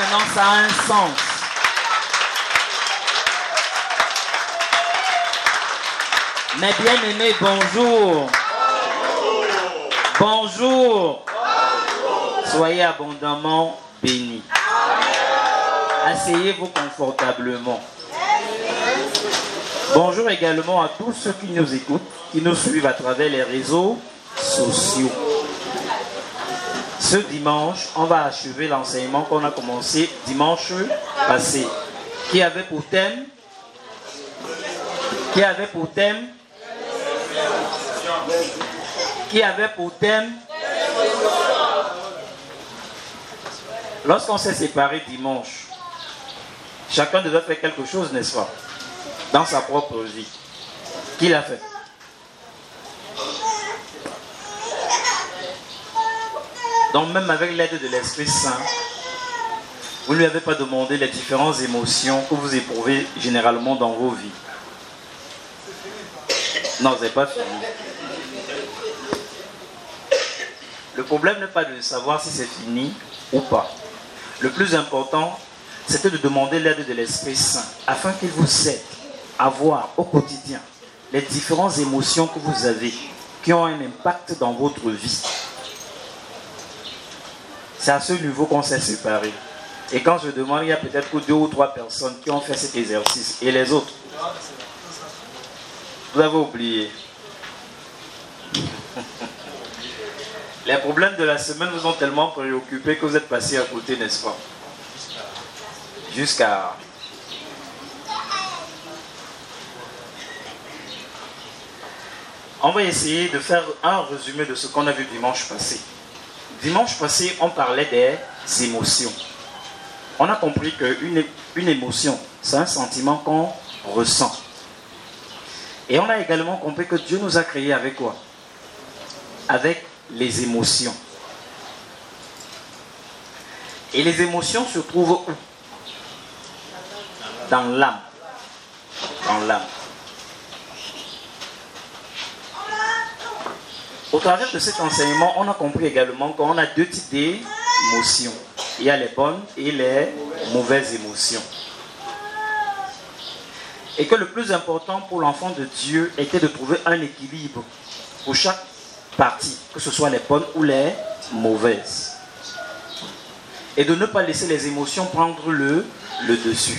maintenant ça a un sens. Mes bien-aimés, bonjour. Bonjour. Soyez abondamment bénis. Asseyez-vous confortablement. Bonjour également à tous ceux qui nous écoutent, qui nous suivent à travers les réseaux sociaux. Ce dimanche, on va achever l'enseignement qu'on a commencé dimanche passé. Qui avait pour thème lorsqu'on s'est séparés dimanche, chacun devait faire quelque chose, n'est-ce pas? Dans sa propre vie. Qui l'a fait? Donc même avec l'aide de l'Esprit Saint, vous ne lui avez pas demandé les différentes émotions que vous éprouvez généralement dans vos vies. Non, c'est pas fini. Le problème n'est pas de savoir si c'est fini ou pas. Le plus important, c'était de demander l'aide de l'Esprit Saint afin qu'il vous aide à voir au quotidien les différentes émotions que vous avez qui ont un impact dans votre vie. C'est à ce niveau qu'on s'est séparés. Et quand je demande, il y a peut-être que 2 ou 3 personnes qui ont fait cet exercice. Et les autres, vous avez oublié. Les problèmes de la semaine vous ont tellement préoccupé que vous êtes passé à côté, n'est-ce pas? Jusqu'à... On va essayer de faire un résumé de ce qu'on a vu dimanche passé. Dimanche passé, on parlait des émotions. On a compris qu'une émotion, c'est un sentiment qu'on ressent. Et on a également compris que Dieu nous a créés avec quoi? Avec les émotions. Et les émotions se trouvent où? Dans l'âme. Dans l'âme. Au travers de cet enseignement, on a compris également qu'on a 2 types d'émotions. Il y a les bonnes et les mauvaises émotions. Et que le plus important pour l'enfant de Dieu était de trouver un équilibre pour chaque partie, que ce soit les bonnes ou les mauvaises. Et de ne pas laisser les émotions prendre le dessus.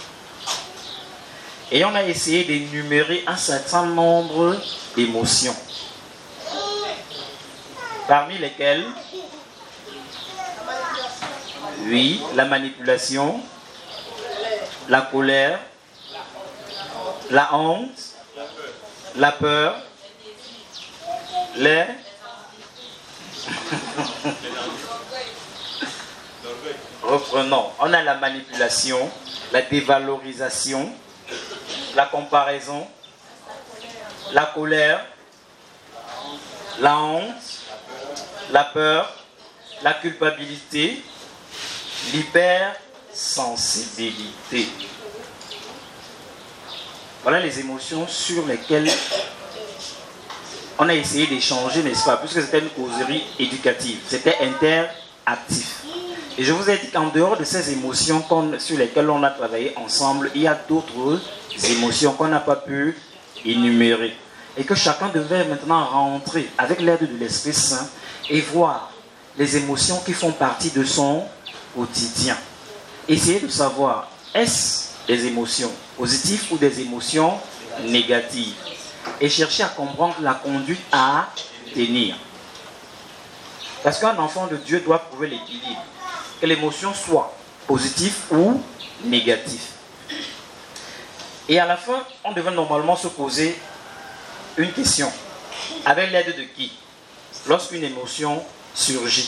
Et on a essayé d'énumérer un certain nombre d'émotions. Parmi lesquelles, oui, la manipulation, la colère, la honte, la peur, les... Reprenons. On a la manipulation, la dévalorisation, la comparaison, la colère, la honte, la peur, la culpabilité, l'hypersensibilité. Voilà les émotions sur lesquelles on a essayé d'échanger, n'est-ce pas? Puisque c'était une causerie éducative, c'était interactif. Et je vous ai dit qu'en dehors de ces émotions sur lesquelles on a travaillé ensemble, il y a d'autres émotions qu'on n'a pas pu énumérer. Et que chacun devait maintenant rentrer avec l'aide de l'Esprit Saint et voir les émotions qui font partie de son quotidien. Essayez de savoir, est-ce des émotions positives ou des émotions négatives? Et chercher à comprendre la conduite à tenir. Parce qu'un enfant de Dieu doit trouver l'équilibre. Que l'émotion soit positive ou négative. Et à la fin, on devait normalement se poser une question. Avec l'aide de qui? Lorsqu'une émotion surgit.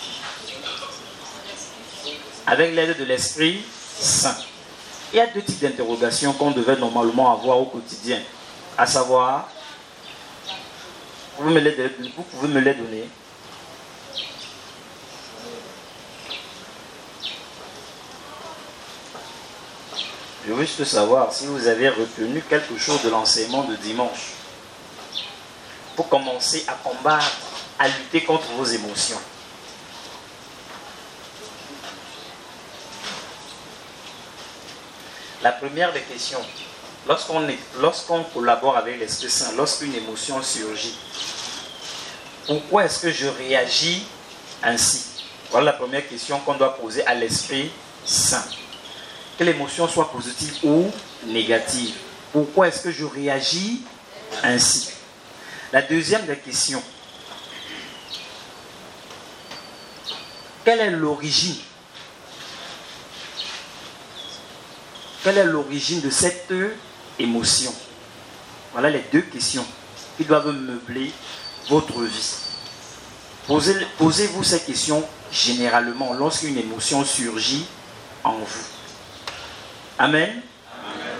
Avec l'aide de l'Esprit Saint. Il y a 2 types d'interrogations qu'on devait normalement avoir au quotidien. À savoir, vous pouvez me les donner. Je veux juste savoir si vous avez retenu quelque chose de l'enseignement de dimanche pour commencer à combattre, à lutter contre vos émotions. La première des questions, lorsqu'on collabore avec l'Esprit Saint, lorsqu'une émotion surgit, pourquoi est-ce que je réagis ainsi? Voilà la première question qu'on doit poser à l'Esprit Saint. Que l'émotion soit positive ou négative. Pourquoi est-ce que je réagis ainsi? La deuxième des questions, quelle est l'origine? Quelle est l'origine de cette émotion? Voilà les deux questions qui doivent meubler votre vie. Posez-vous ces questions généralement lorsqu'une émotion surgit en vous. Amen. Amen.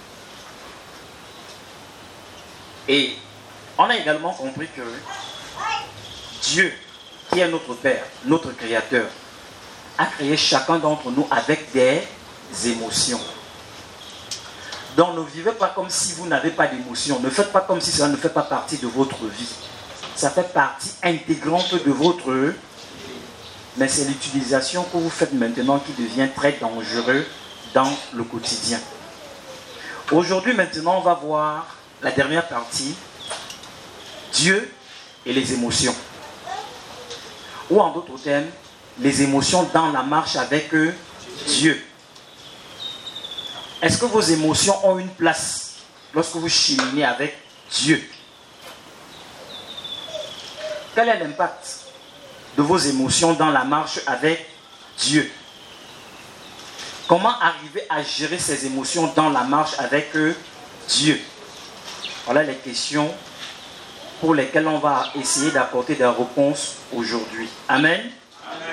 Et on a également compris que Dieu, qui est notre Père, notre Créateur, a créé chacun d'entre nous avec des émotions. Donc ne vivez pas comme si vous n'avez pas d'émotions. Ne faites pas comme si cela ne fait pas partie de votre vie. Ça fait partie intégrante de votre vie. Mais c'est l'utilisation que vous faites maintenant qui devient très dangereux dans le quotidien. Aujourd'hui, maintenant, on va voir la dernière partie, Dieu et les émotions. Ou en d'autres termes, les émotions dans la marche avec Dieu. Est-ce que vos émotions ont une place lorsque vous cheminez avec Dieu? Quel est l'impact de vos émotions dans la marche avec Dieu? Comment arriver à gérer ces émotions dans la marche avec Dieu? Voilà les questions pour lesquelles on va essayer d'apporter des réponses aujourd'hui. Amen. Amen.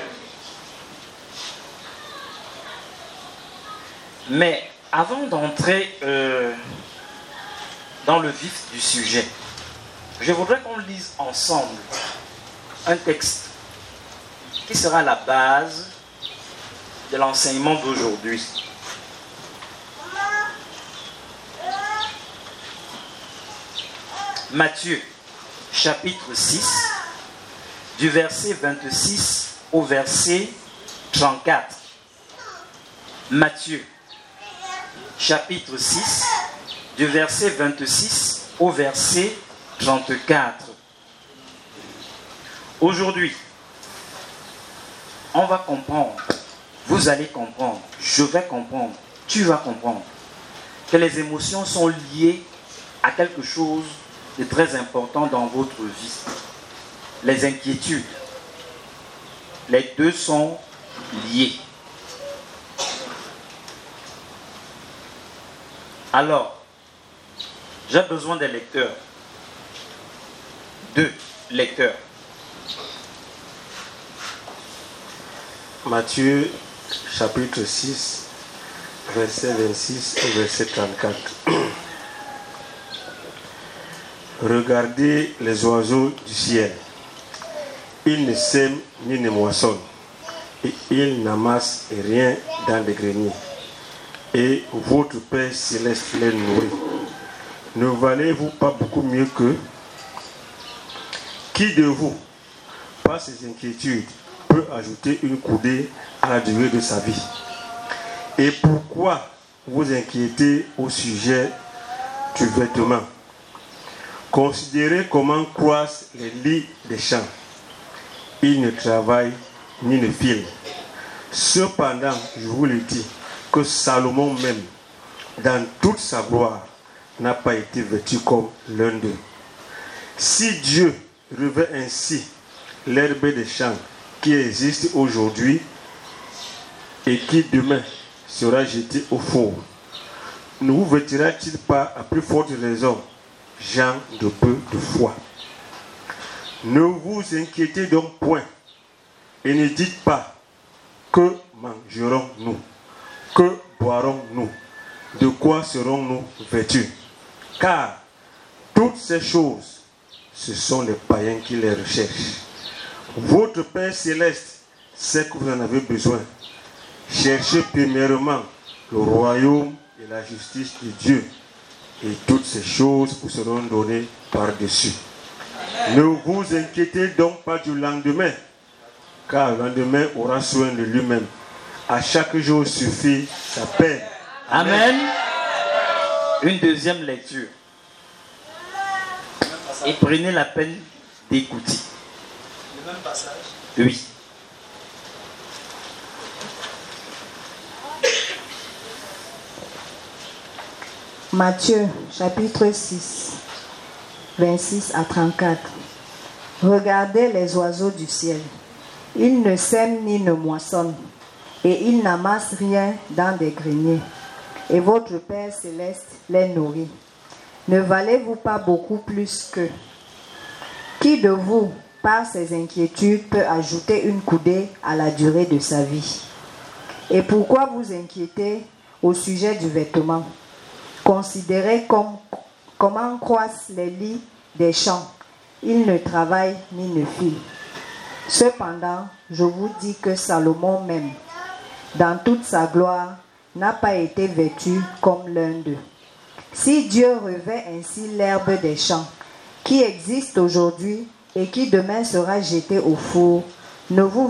Mais avant d'entrer dans le vif du sujet, je voudrais qu'on lise ensemble un texte qui sera la base de l'enseignement d'aujourd'hui. Matthieu, chapitre 6, du verset 26 au verset 34. Matthieu, chapitre 6, du verset 26 au verset 34. Aujourd'hui, on va comprendre, vous allez comprendre, je vais comprendre, tu vas comprendre que les émotions sont liées à quelque chose de très important dans votre vie. Les inquiétudes, les deux sont liés. Alors, j'ai besoin des lecteurs. 2 lecteurs. Matthieu, chapitre 6, verset 26 au verset 34. Regardez les oiseaux du ciel. Ils ne sèment ni ne moissonnent, et ils n'amassent rien dans les greniers. Et votre Père céleste les nourrit. Ne valez-vous pas beaucoup mieux qu'eux? Qui de vous, par ses inquiétudes, peut ajouter une coudée à la durée de sa vie? Et pourquoi vous inquiétez au sujet du vêtement? Considérez comment croissent les lys des champs. Ils ne travaillent ni ne filent. Cependant, je vous le dis, que Salomon même, dans toute sa gloire, n'a pas été vêtu comme l'un d'eux. Si Dieu revêt ainsi l'herbe des champs qui existe aujourd'hui et qui demain sera jetée au four, ne vous vêtira-t-il pas à plus forte raison, gens de peu de foi? Ne vous inquiétez donc point et ne dites pas: que mangerons-nous? Que boirons-nous? De quoi serons-nous vêtus? Car toutes ces choses, ce sont les païens qui les recherchent. Votre Père céleste sait que vous en avez besoin. Cherchez premièrement le royaume et la justice de Dieu, et toutes ces choses vous seront données par-dessus. Ne vous inquiétez donc pas du lendemain, car le lendemain aura soin de lui-même. À chaque jour suffit sa peine. Amen. Une deuxième lecture. Et prenez la peine d'écouter. Le même passage. Oui. Matthieu, chapitre 6, 26 à 34. Regardez les oiseaux du ciel. Ils ne sèment ni ne moissonnent, et ils n'amassent rien dans des greniers. Et votre Père céleste les nourrit. Ne valez-vous pas beaucoup plus qu'eux? Qui de vous, par ses inquiétudes, peut ajouter une coudée à la durée de sa vie? Et pourquoi vous inquiétez au sujet du vêtement? Considérez comment croissent les lys des champs. Ils ne travaillent ni ne filent. Cependant, je vous dis que Salomon même, dans toute sa gloire, n'a pas été vêtu comme l'un d'eux. Si Dieu revêt ainsi l'herbe des champs, qui existe aujourd'hui et qui demain sera jetée au four, ne vous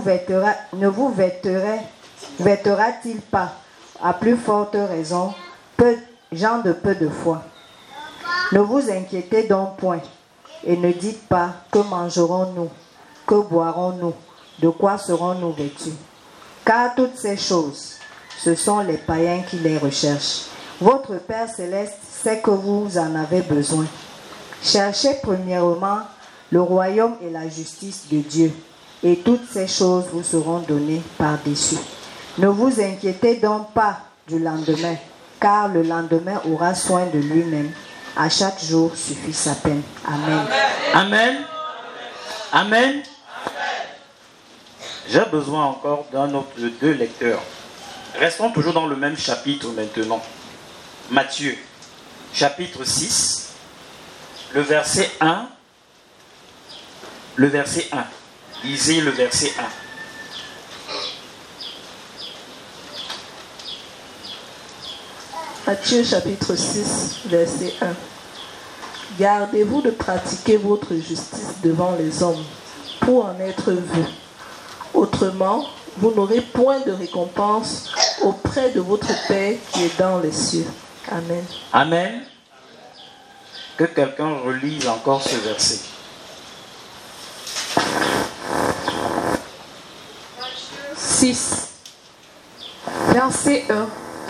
vêtera-t-il pas, à plus forte raison, gens de peu de foi? Ne vous inquiétez donc point, et ne dites pas que mangerons-nous, que boirons-nous, de quoi serons-nous vêtus? Car toutes ces choses, ce sont les païens qui les recherchent. Votre Père céleste sait que vous en avez besoin. Cherchez premièrement le royaume et la justice de Dieu, et toutes ces choses vous seront données par-dessus. Ne vous inquiétez donc pas du lendemain, car le lendemain aura soin de lui-même. À chaque jour suffit sa peine. Amen. Amen. Amen. J'ai besoin encore d'un autre de deux lecteurs. Restons toujours dans le même chapitre maintenant. Matthieu, chapitre 6, le verset 1. Le verset 1. Lisez le verset 1. Matthieu chapitre 6, verset 1. Gardez-vous de pratiquer votre justice devant les hommes, pour en être vus. Autrement, vous n'aurez point de récompense auprès de votre Père qui est dans les cieux. Amen. Amen. Que quelqu'un relise encore ce verset. Matthieu 6, verset 1.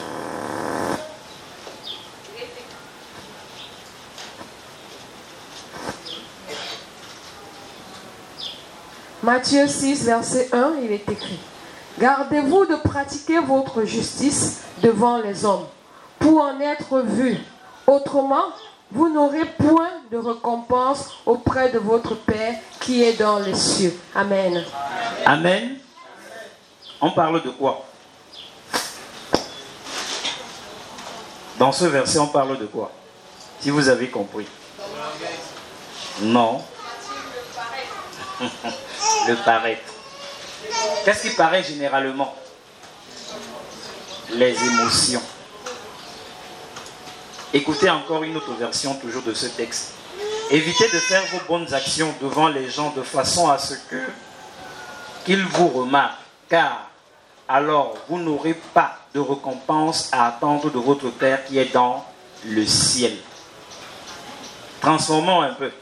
Matthieu 6, verset 1, il est écrit: Gardez-vous de pratiquer votre justice devant les hommes, pour en être vus. Autrement, vous n'aurez point de récompense auprès de votre Père qui est dans les cieux. Amen. Amen. On parle de quoi? Dans ce verset, on parle de quoi? Si vous avez compris. Non. Le paraître. Qu'est-ce qui paraît généralement? Les émotions. Écoutez encore une autre version toujours de ce texte. Évitez de faire vos bonnes actions devant les gens de façon à ce qu'ils vous remarquent, car alors vous n'aurez pas de récompense à attendre de votre Père qui est dans le ciel. Transformons un peu.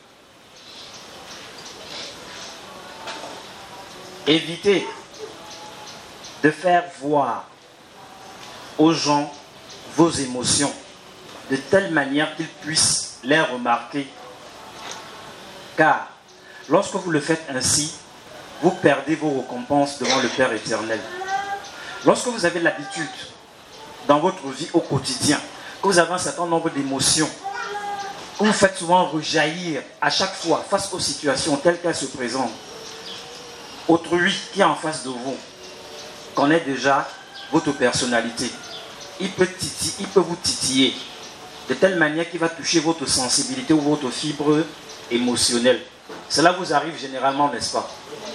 Évitez de faire voir aux gens vos émotions de telle manière qu'ils puissent les remarquer. Car lorsque vous le faites ainsi, vous perdez vos récompenses devant le Père éternel. Lorsque vous avez l'habitude dans votre vie au quotidien, que vous avez un certain nombre d'émotions, que vous faites souvent rejaillir à chaque fois face aux situations telles qu'elles se présentent, autrui qui est en face de vous connaît déjà votre personnalité. Il peut vous titiller de telle manière qu'il va toucher votre sensibilité ou votre fibre émotionnelle. Cela vous arrive généralement, n'est-ce pas?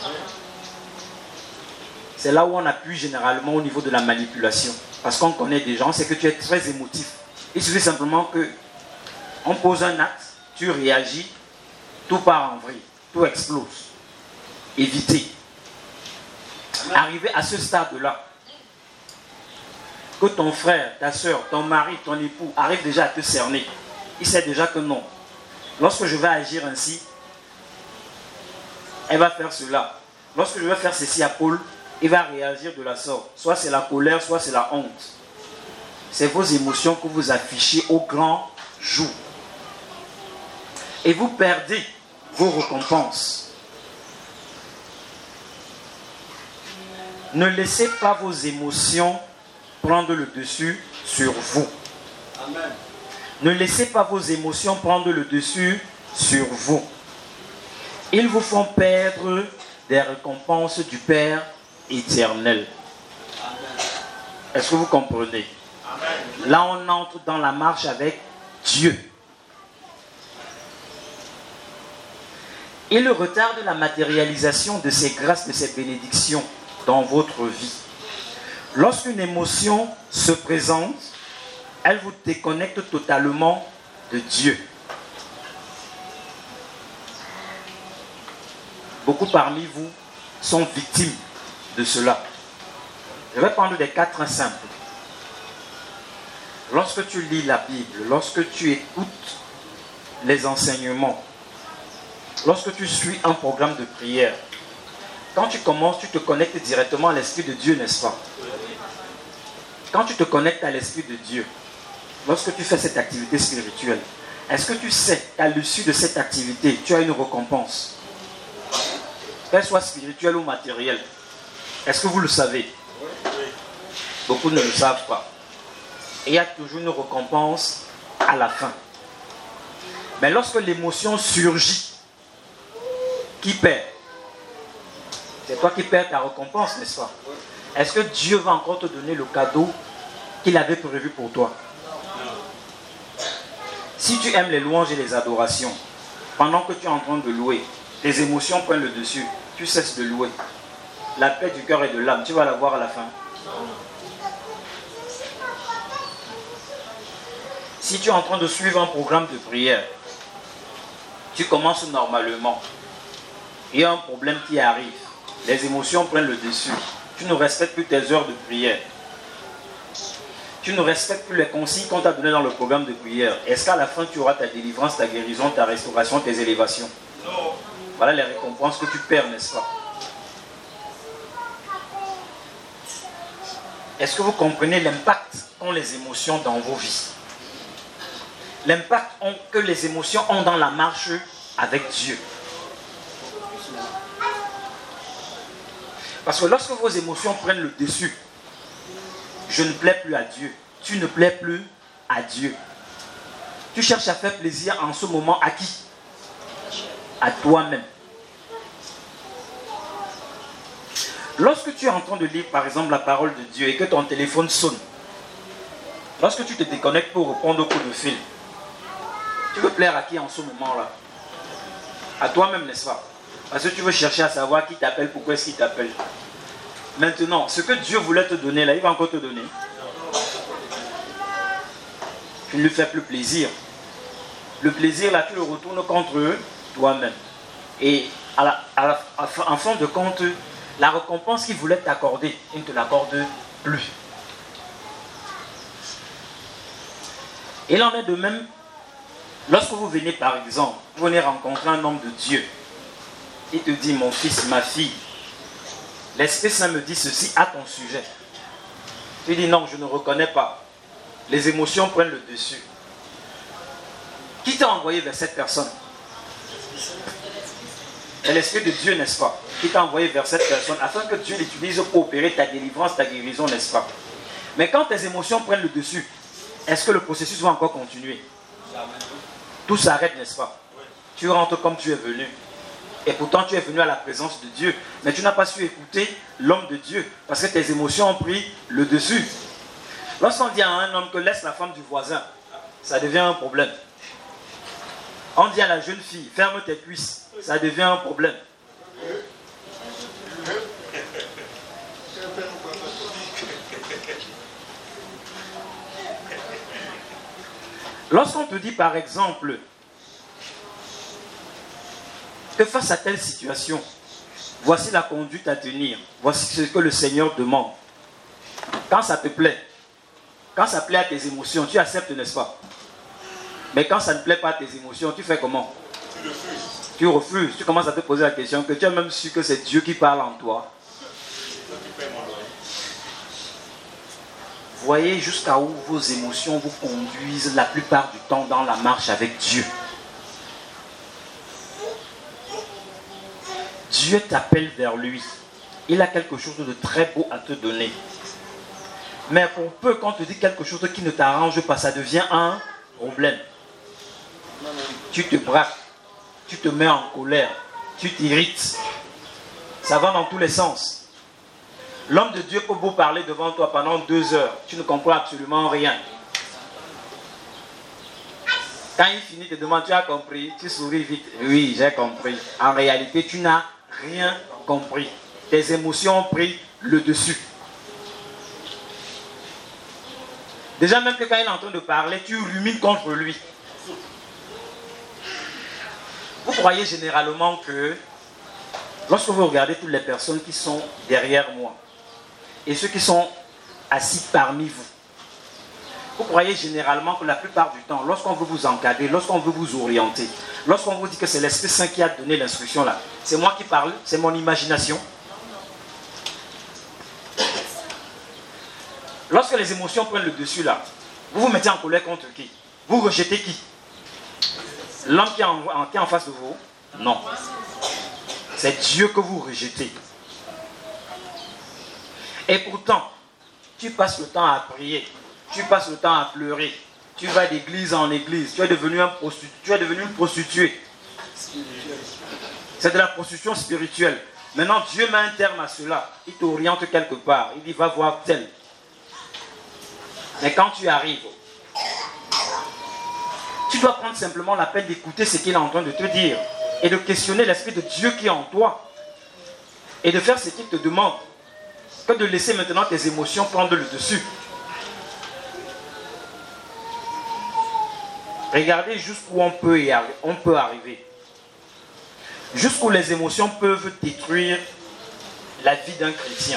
C'est là où on appuie généralement au niveau de la manipulation. Parce qu'on connaît des gens, c'est que tu es très émotif. Il suffit simplement que on pose un acte, tu réagis, tout part en vrille, tout explose. Évitez. Arrivé à ce stade-là, que ton frère, ta soeur, ton mari, ton époux arrive déjà à te cerner, il sait déjà que non. Lorsque je vais agir ainsi, elle va faire cela. Lorsque je vais faire ceci à Paul, il va réagir de la sorte. Soit c'est la colère, soit c'est la honte. C'est vos émotions que vous affichez au grand jour. Et vous perdez vos récompenses. Ne laissez pas vos émotions prendre le dessus sur vous. Amen. Ne laissez pas vos émotions prendre le dessus sur vous. Ils vous font perdre des récompenses du Père éternel. Amen. Est-ce que vous comprenez? Amen. Là, on entre dans la marche avec Dieu. Il retarde la matérialisation de ces grâces, de ces bénédictions dans votre vie. Lorsqu'une émotion se présente, elle vous déconnecte totalement de Dieu. Beaucoup parmi vous sont victimes de cela. Je vais prendre des cas très simples. Lorsque tu lis la Bible, lorsque tu écoutes les enseignements, lorsque tu suis un programme de prière, quand tu commences, tu te connectes directement à l'Esprit de Dieu, n'est-ce pas? Quand tu te connectes à l'Esprit de Dieu, lorsque tu fais cette activité spirituelle, est-ce que tu sais qu'à l'issue de cette activité, tu as une récompense? Qu'elle soit spirituelle ou matérielle. Est-ce que vous le savez? Beaucoup ne le savent pas. Et il y a toujours une récompense à la fin. Mais lorsque l'émotion surgit, qui perd? C'est toi qui perds ta récompense, n'est-ce pas? Est-ce que Dieu va encore te donner le cadeau qu'il avait prévu pour toi? Si tu aimes les louanges et les adorations, pendant que tu es en train de louer, tes émotions prennent le dessus, tu cesses de louer. La paix du cœur et de l'âme, tu vas la voir à la fin. Si tu es en train de suivre un programme de prière, tu commences normalement. Il y a un problème qui arrive. Les émotions prennent le dessus. Tu ne respectes plus tes heures de prière. Tu ne respectes plus les consignes qu'on t'a données dans le programme de prière. Est-ce qu'à la fin, tu auras ta délivrance, ta guérison, ta restauration, tes élévations? Non. Voilà les récompenses que tu perds, n'est-ce pas? Est-ce que vous comprenez l'impact qu'ont les émotions dans vos vies? L'impact que les émotions ont dans la marche avec Dieu. Parce que lorsque vos émotions prennent le dessus, je ne plais plus à Dieu, tu ne plais plus à Dieu. Tu cherches à faire plaisir en ce moment à qui? À toi-même. Lorsque tu es en train de lire par exemple la parole de Dieu et que ton téléphone sonne, lorsque tu te déconnectes pour répondre au coup de fil, tu veux plaire à qui en ce moment-là? À toi-même, n'est-ce pas? Parce que tu veux chercher à savoir qui t'appelle, pourquoi est-ce qu'il t'appelle. Maintenant, ce que Dieu voulait te donner là, il va encore te donner. Tu ne lui fais plus plaisir. Le plaisir là, tu le retournes contre eux, toi-même. Et en fin de compte, la récompense qu'il voulait t'accorder, il ne te l'accorde plus. Et il en est de même, lorsque vous venez par exemple, vous venez rencontrer un homme de Dieu, il te dit, mon fils, ma fille, l'Esprit Saint me dit ceci à ton sujet. Tu dis, non, je ne reconnais pas. Les émotions prennent le dessus. Qui t'a envoyé vers cette personne? C'est l'Esprit de Dieu, n'est-ce pas? Qui t'a envoyé vers cette personne afin que Dieu l'utilise pour opérer ta délivrance, ta guérison, n'est-ce pas? Mais quand tes émotions prennent le dessus, est-ce que le processus va encore continuer? Tout s'arrête, n'est-ce pas? Tu rentres comme tu es venu. Et pourtant tu es venu à la présence de Dieu. Mais tu n'as pas su écouter l'homme de Dieu. Parce que tes émotions ont pris le dessus. Lorsqu'on dit à un homme que laisse la femme du voisin, ça devient un problème. On dit à la jeune fille, ferme tes cuisses, ça devient un problème. Lorsqu'on te dit par exemple que face à telle situation, voici la conduite à tenir, voici ce que le Seigneur demande. Quand ça te plaît, Quand ça plaît à tes émotions, tu acceptes, n'est-ce pas? Mais quand ça ne plaît pas à tes émotions, tu fais comment? Tu refuses. Tu commences à te poser la question que tu as même su que c'est Dieu qui parle en toi. Voyez jusqu'à où vos émotions vous conduisent la plupart du temps dans la marche avec Dieu. Dieu t'appelle vers lui. Il a quelque chose de très beau à te donner. Mais pour peu qu'on te dise quelque chose qui ne t'arrange pas, ça devient un problème. Tu te braques, tu te mets en colère, tu t'irrites. Ça va dans tous les sens. L'homme de Dieu peut beau parler devant toi pendant 2 heures, tu ne comprends absolument rien. Quand il finit, te demande, tu as compris? Tu souris vite. Oui, j'ai compris. En réalité, tu n'as rien compris. Tes émotions ont pris le dessus. Déjà, même que quand il est en train de parler, tu rumines contre lui. Vous croyez généralement que lorsque vous regardez toutes les personnes qui sont derrière moi et ceux qui sont assis parmi vous, vous croyez généralement que la plupart du temps, lorsqu'on veut vous encadrer, lorsqu'on veut vous orienter, lorsqu'on vous dit que c'est l'Esprit Saint qui a donné l'instruction là, c'est moi qui parle, c'est mon imagination. Lorsque les émotions prennent le dessus là, vous vous mettez en colère contre qui? Vous rejetez qui? L'homme qui est en face de vous? Non. C'est Dieu que vous rejetez. Et pourtant, tu passes le temps à prier, tu passes le temps à pleurer, tu vas d'église en église, tu es devenu une prostituée. C'est de la prostitution spirituelle. Maintenant, Dieu met un terme à cela. Il t'oriente quelque part. Il dit, va voir tel. Mais quand tu arrives, tu dois prendre simplement la peine d'écouter ce qu'il est en train de te dire et de questionner l'Esprit de Dieu qui est en toi et de faire ce qu'il te demande, que de laisser maintenant tes émotions prendre le dessus. Regardez jusqu'où on peut arriver. Jusqu'où les émotions peuvent détruire la vie d'un chrétien.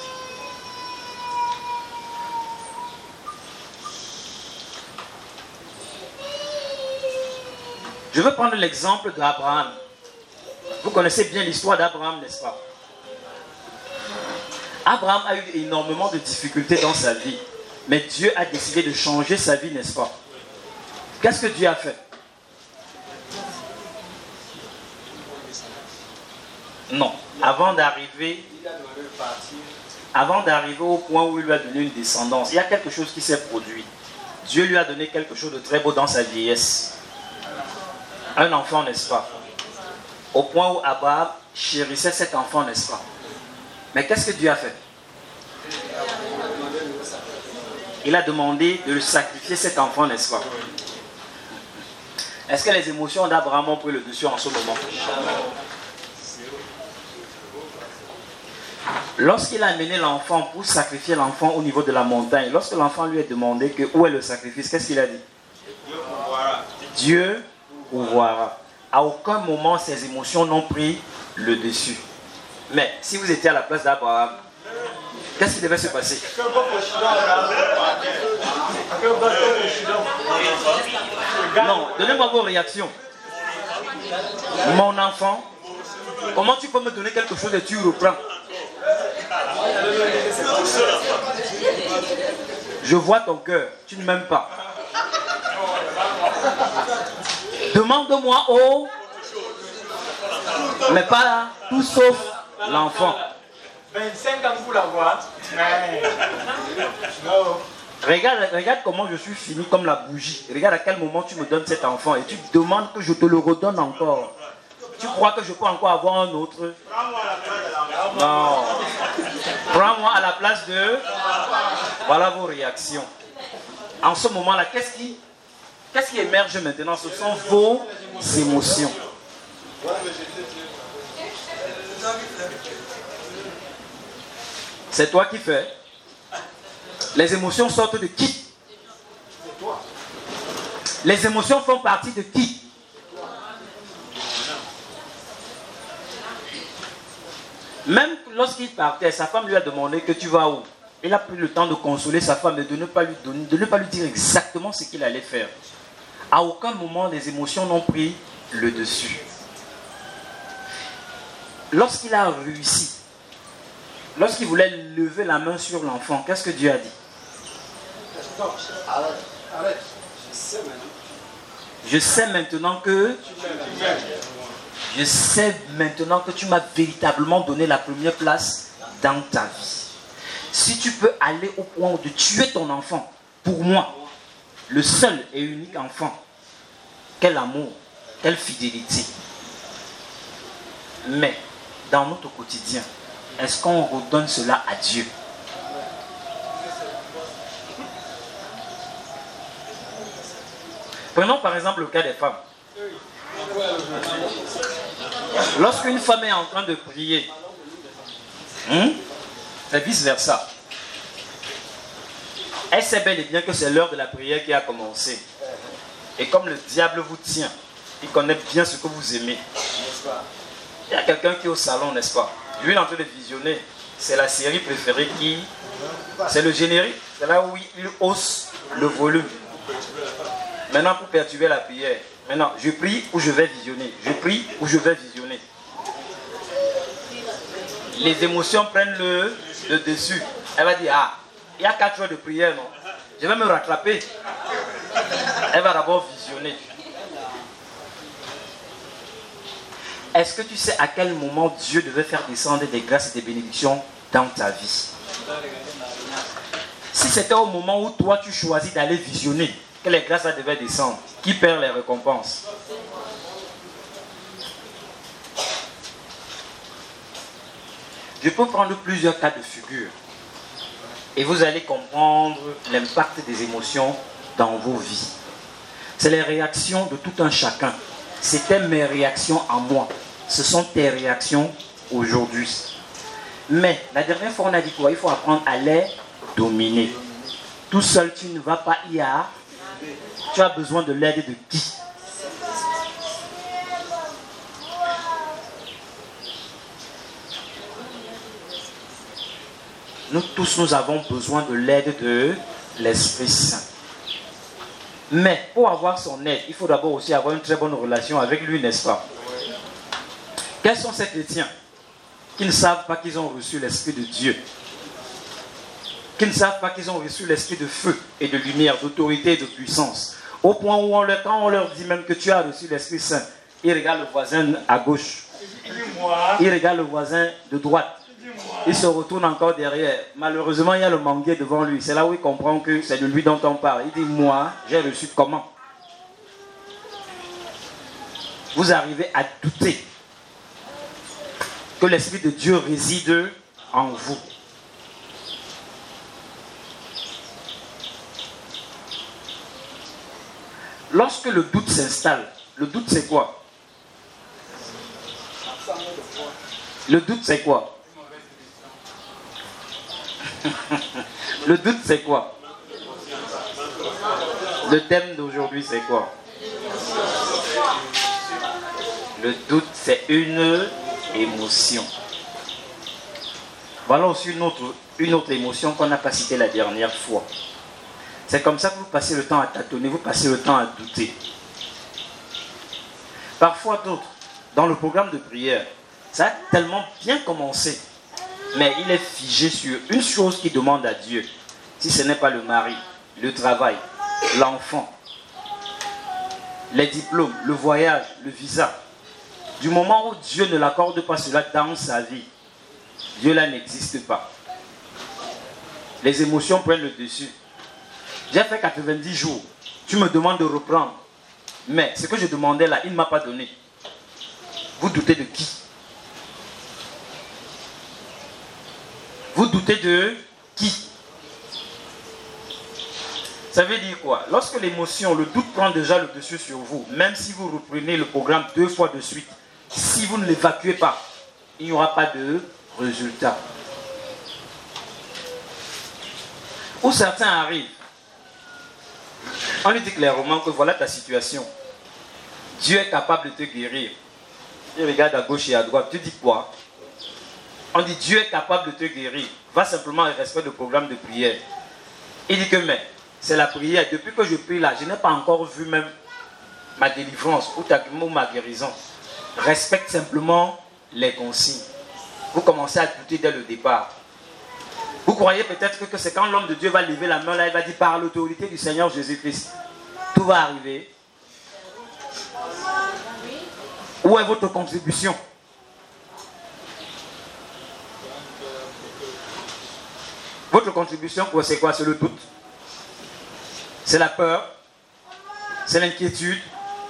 Je veux prendre l'exemple d'Abraham. Vous connaissez bien l'histoire d'Abraham, n'est-ce pas? Abraham a eu énormément de difficultés dans sa vie. Mais Dieu a décidé de changer sa vie, n'est-ce pas? Qu'est-ce que Dieu a fait? Non. Avant d'arriver au point où il lui a donné une descendance, il y a quelque chose qui s'est produit. Dieu lui a donné quelque chose de très beau dans sa vieillesse. Un enfant, n'est-ce pas? Au point où Abraham chérissait cet enfant, n'est-ce pas? Mais qu'est-ce que Dieu a fait? Il a demandé de le sacrifier cet enfant, n'est-ce pas? Est-ce que les émotions d'Abraham ont pris le dessus en ce moment? Lorsqu'il a amené l'enfant pour sacrifier l'enfant au niveau de la montagne, lorsque l'enfant lui a demandé où est le sacrifice, qu'est-ce qu'il a dit? Dieu pourvoira. À aucun moment ses émotions n'ont pris le dessus. Mais si vous étiez à la place d'Abraham, qu'est-ce qui devait se passer? Non, donnez-moi vos réactions. Mon enfant, comment tu peux me donner quelque chose et tu reprends? Je vois ton cœur, tu ne m'aimes pas. Demande-moi mais pas là, tout sauf l'enfant. 25 ans pour l'avoir. Regarde comment je suis fini comme la bougie. Regarde à quel moment tu me donnes cet enfant et tu demandes que je te le redonne encore. Tu crois que je peux encore avoir un autre? Non. Prends-moi à la place de... Voilà vos réactions. En ce moment-là, qu'est-ce qui émerge maintenant? Ce sont vos émotions. C'est toi qui fais. Les émotions sortent de qui? Les émotions font partie de qui? Même lorsqu'il partait, sa femme lui a demandé que tu vas où? il a pris le temps de consoler sa femme et de ne pas lui dire exactement ce qu'il allait faire. À aucun moment, les émotions n'ont pris le dessus. Lorsqu'il a réussi, lorsqu'il voulait lever la main sur l'enfant, qu'est-ce que Dieu a dit? Arrête. Je sais maintenant que tu m'as véritablement donné la première place dans ta vie. Si tu peux aller au point de tuer ton enfant, pour moi, le seul et unique enfant, quel amour, quelle fidélité. Mais, dans notre quotidien, est-ce qu'on redonne cela à Dieu? Prenons par exemple le cas des femmes. Lorsqu'une femme est en train de prier, c'est vice-versa. Elle sait bel et bien que c'est l'heure de la prière qui a commencé. Et comme le diable vous tient, il connaît bien ce que vous aimez. Il y a quelqu'un qui est au salon, n'est-ce pas? Lui, il est en train de visionner. C'est la série préférée qui... C'est le générique. C'est là où il hausse le volume. Maintenant, pour perturber la prière, maintenant, je prie ou je vais visionner. Je prie ou je vais visionner. Les émotions prennent le dessus. Elle va dire, ah, il y a 4 heures de prière, non? Je vais me rattraper. Elle va d'abord visionner. Est-ce que tu sais à quel moment Dieu devait faire descendre des grâces et des bénédictions dans ta vie? Si c'était au moment où toi tu choisis d'aller visionner que les grâces devaient descendre, qui perd les récompenses? Je peux prendre plusieurs cas de figure et vous allez comprendre l'impact des émotions dans vos vies. C'est les réactions de tout un chacun. C'était mes réactions à moi. Ce sont tes réactions aujourd'hui. Mais la dernière fois, on a dit quoi? Il faut apprendre à les dominer. Tout seul, tu ne vas pas y arriver. Tu as besoin de l'aide de qui? Nous tous, nous avons besoin de l'aide de l'Esprit Saint. Mais pour avoir son aide, il faut d'abord aussi avoir une très bonne relation avec lui, n'est-ce pas? Quels sont ces chrétiens qui ne savent pas qu'ils ont reçu l'Esprit de Dieu? Qui ne savent pas qu'ils ont reçu l'Esprit de feu et de lumière, d'autorité et de puissance. Au point où quand on leur dit même que tu as reçu l'Esprit Saint, ils regardent le voisin à gauche. Ils regardent le voisin de droite. Il se retourne encore derrière. Malheureusement, il y a le manguier devant lui. C'est là où il comprend que c'est de lui dont on parle. Il dit, moi, j'ai reçu comment? Vous arrivez à douter que l'Esprit de Dieu réside en vous. Lorsque le doute s'installe, le doute c'est quoi? Le doute c'est quoi? Le doute c'est quoi? Le thème d'aujourd'hui c'est quoi? Le doute c'est une émotion. Voilà aussi une autre émotion qu'on n'a pas citée la dernière fois. C'est comme ça que vous passez le temps à tâtonner, vous passez le temps à douter. Parfois d'autres, dans le programme de prière, ça a tellement bien commencé, mais il est figé sur une chose qu'il demande à Dieu. Si ce n'est pas le mari, le travail, l'enfant, les diplômes, le voyage, le visa. Du moment où Dieu ne l'accorde pas cela dans sa vie, Dieu là n'existe pas. Les émotions prennent le dessus. J'ai fait 90 jours. Tu me demandes de reprendre. Mais ce que je demandais là, il ne m'a pas donné. Vous doutez de qui? Vous doutez de qui? Ça veut dire quoi? Lorsque l'émotion, le doute prend déjà le dessus sur vous, même si vous reprenez le programme 2 fois de suite, si vous ne l'évacuez pas, il n'y aura pas de résultat. Où certains arrivent, on lui dit clairement que voilà ta situation. Dieu est capable de te guérir. Il regarde à gauche et à droite. Tu dis quoi? On dit Dieu est capable de te guérir. Va simplement et respecte le programme de prière. Il dit que mais c'est la prière. Depuis que je prie là, je n'ai pas encore vu même ma délivrance ou ma guérison. Respecte simplement les consignes. Vous commencez à douter dès le départ. Vous croyez peut-être que c'est quand l'homme de Dieu va lever la main là, il va dire par l'autorité du Seigneur Jésus-Christ, tout va arriver. Où est votre contribution? Votre contribution, c'est quoi? C'est le doute, c'est la peur, c'est l'inquiétude.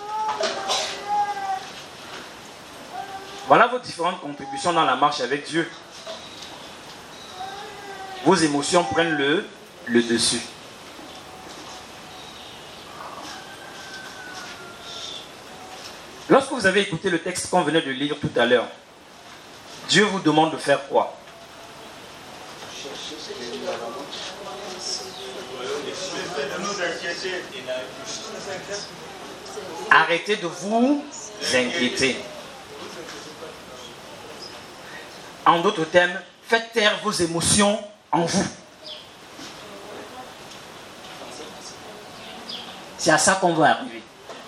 Voilà vos différentes contributions dans la marche avec Dieu. Vos émotions prennent le dessus. Lorsque vous avez écouté le texte qu'on venait de lire tout à l'heure, Dieu vous demande de faire quoi? Arrêtez de vous inquiéter. En d'autres termes, faites taire vos émotions en vous. C'est à ça qu'on va arriver.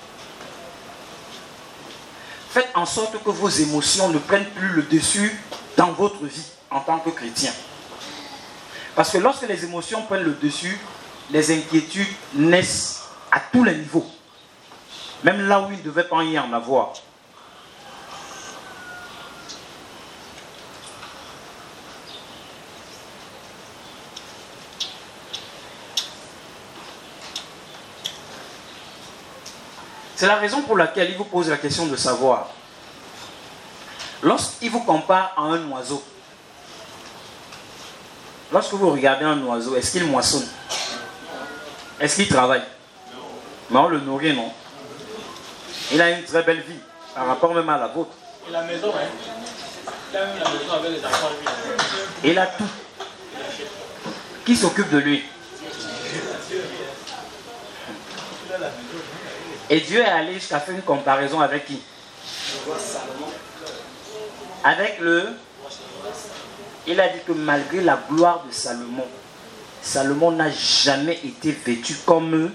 Faites en sorte que vos émotions ne prennent plus le dessus dans votre vie en tant que chrétien. Parce que lorsque les émotions prennent le dessus, les inquiétudes naissent à tous les niveaux. Même là où il ne devait pas y en avoir. C'est la raison pour laquelle il vous pose la question de savoir. Lorsqu'il vous compare à un oiseau, lorsque vous regardez un oiseau, est-ce qu'il moissonne? Est-ce qu'il travaille? Non, on le nourrit, non. Il a une très belle vie, par rapport même à la vôtre. Et la maison, hein? Il a même la maison avec les enfants. Il a tout. Qui s'occupe de lui? Et Dieu est allé jusqu'à faire une comparaison avec qui? Avec il a dit que malgré la gloire de Salomon, Salomon n'a jamais été vêtu comme eux.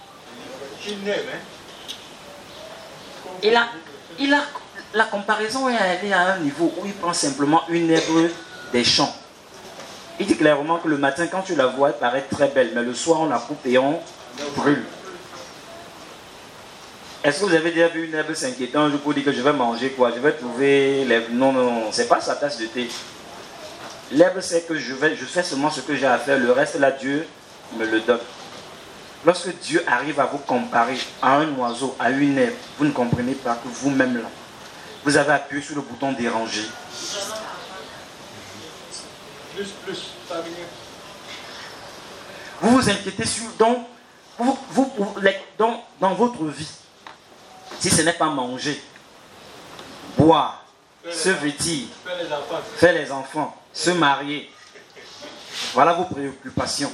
La comparaison est allée à un niveau où il prend simplement une herbe des champs. Il dit clairement que le matin, quand tu la vois, elle paraît très belle, mais le soir, on la coupe et on brûle. Est-ce que vous avez déjà vu une herbe s'inquiéter un jour pour dire que je vais manger quoi? Je vais trouver l'herbe. Non, non, non, c'est pas sa tasse de thé. L'herbe, c'est que je fais seulement ce que j'ai à faire, le reste là, Dieu me le donne. Lorsque Dieu arrive à vous comparer à un oiseau, à une herbe, vous ne comprenez pas que vous-même là, vous avez appuyé sur le bouton déranger. Plus, ça vient. Vous vous inquiétez sur dans votre vie. Si ce n'est pas manger, boire, se vêtir, faire les enfants, se marier, voilà vos préoccupations.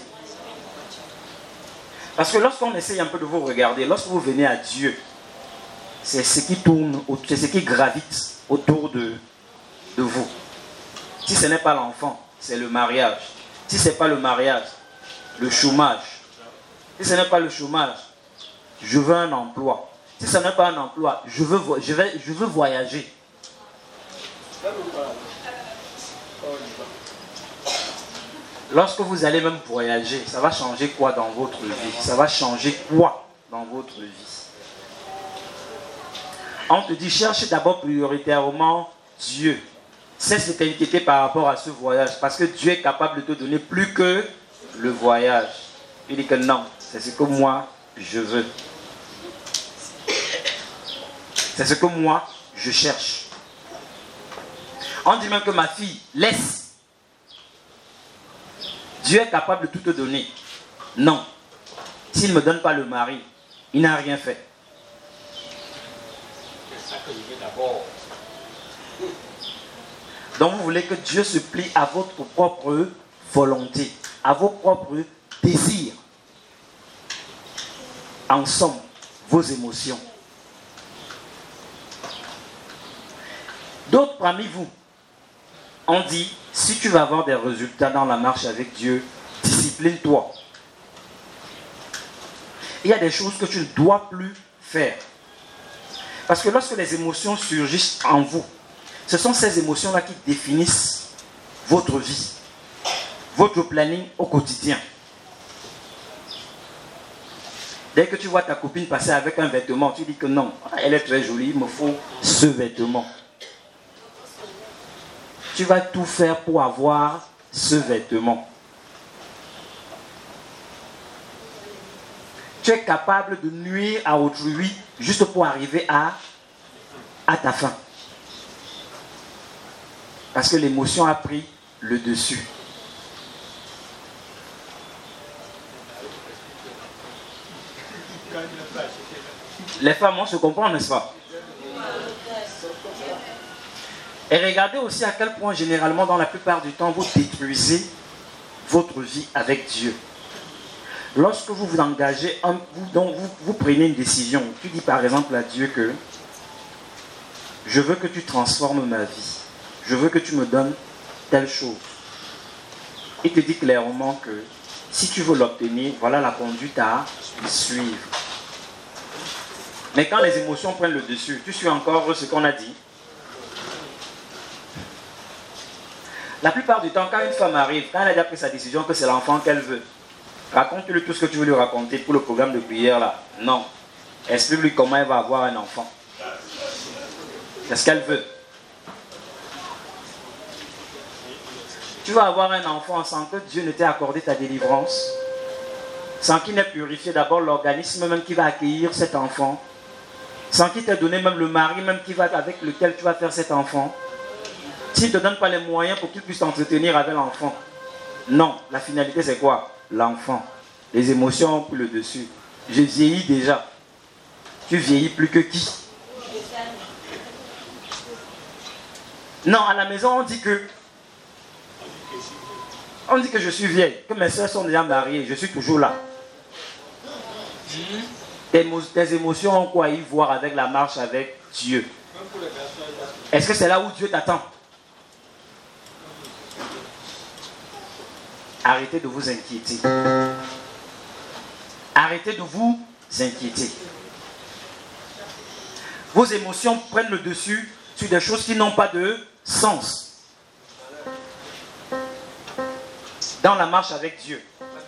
Parce que lorsqu'on essaye un peu de vous regarder, lorsque vous venez à Dieu, c'est ce qui tourne, c'est ce qui gravite autour de vous. Si ce n'est pas l'enfant, c'est le mariage. Si ce n'est pas le mariage, le chômage. Si ce n'est pas le chômage, je veux un emploi. Si ce n'est pas un emploi, je veux voyager. Lorsque vous allez même voyager, ça va changer quoi dans votre vie? Ça va changer quoi dans votre vie? On te dit, cherche d'abord prioritairement Dieu. Cesse de t'inquiéter par rapport à ce voyage, parce que Dieu est capable de te donner plus que le voyage. Il dit que non, c'est ce que moi je veux. C'est ce que moi je cherche. On dit même que ma fille, laisse. Dieu est capable de tout te donner. Non. S'il ne me donne pas le mari, il n'a rien fait. C'est ça que je veux d'abord. Donc vous voulez que Dieu se plie à votre propre volonté, à vos propres désirs. En somme, vos émotions. D'autres parmi vous, on dit, si tu veux avoir des résultats dans la marche avec Dieu, discipline-toi. Il y a des choses que tu ne dois plus faire. Parce que lorsque les émotions surgissent en vous, ce sont ces émotions-là qui définissent votre vie, votre planning au quotidien. Dès que tu vois ta copine passer avec un vêtement, tu dis que non, elle est très jolie, il me faut ce vêtement. Tu vas tout faire pour avoir ce vêtement. Tu es capable de nuire à autrui juste pour arriver à ta fin. Parce que l'émotion a pris le dessus. Les femmes, on se comprend, n'est-ce pas? Et regardez aussi à quel point, généralement, dans la plupart du temps, vous détruisez votre vie avec Dieu. Lorsque vous vous engagez, vous prenez une décision. Tu dis par exemple à Dieu que je veux que tu transformes ma vie. Je veux que tu me donnes telle chose. Il te dit clairement que si tu veux l'obtenir, voilà la conduite à suivre. Mais quand les émotions prennent le dessus, tu suis encore ce qu'on a dit. La plupart du temps, quand une femme arrive, quand elle a déjà pris sa décision que c'est l'enfant qu'elle veut, raconte-lui tout ce que tu veux lui raconter pour le programme de prière là. Non. Explique-lui comment elle va avoir un enfant. Qu'est-ce qu'elle veut? Tu vas avoir un enfant sans que Dieu ne t'ait accordé ta délivrance, sans qu'il n'ait purifié d'abord l'organisme même qui va accueillir cet enfant, sans qu'il t'ait donné même le mari même avec lequel tu vas faire cet enfant. S'il ne te donne pas les moyens pour qu'il puisse t'entretenir avec l'enfant. Non, la finalité c'est quoi? L'enfant. Les émotions ont pris le dessus. Je vieillis déjà. Tu vieillis plus que qui? Non, à la maison on dit que je suis vieille, que mes soeurs sont déjà mariées, je suis toujours là. Tes émotions ont quoi à y voir avec la marche avec Dieu? Est-ce que c'est là où Dieu t'attend? Arrêtez de vous inquiéter. Arrêtez de vous inquiéter. Vos émotions prennent le dessus sur des choses qui n'ont pas de sens. Dans la marche avec Dieu.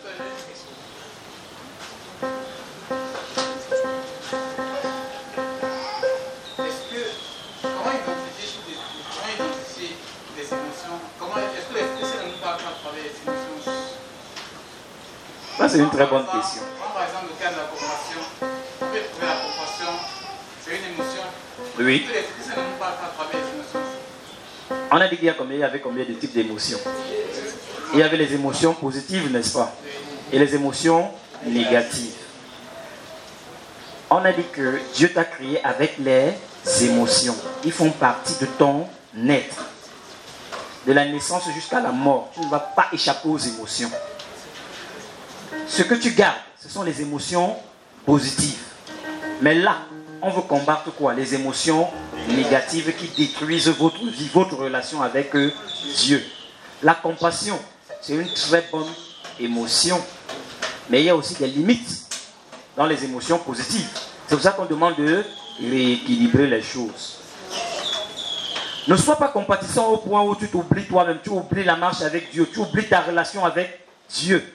Comment identifier des émotions? Est-ce que l'esprit ne nous parle pas à travers les émotions? Ça, c'est une très bonne question. Par exemple, le cas de la compassion. On peut trouver la compassion, c'est une émotion. Oui. Est-ce que l'esprit ne nous parle pas à travers les émotions? On a dit qu'il y avait combien de types d'émotions? Il y avait les émotions positives, n'est-ce pas? Et les émotions négatives. On a dit que Dieu t'a créé avec les émotions. Ils font partie de ton être. De la naissance jusqu'à la mort, tu ne vas pas échapper aux émotions. Ce que tu gardes, ce sont les émotions positives. Mais là, on veut combattre quoi? Les émotions négatives qui détruisent votre vie, votre relation avec Dieu. La compassion, c'est une très bonne émotion. Mais il y a aussi des limites dans les émotions positives. C'est pour ça qu'on demande de rééquilibrer les choses. Ne sois pas compatissant au point où tu t'oublies toi-même, tu oublies la marche avec Dieu, tu oublies ta relation avec Dieu.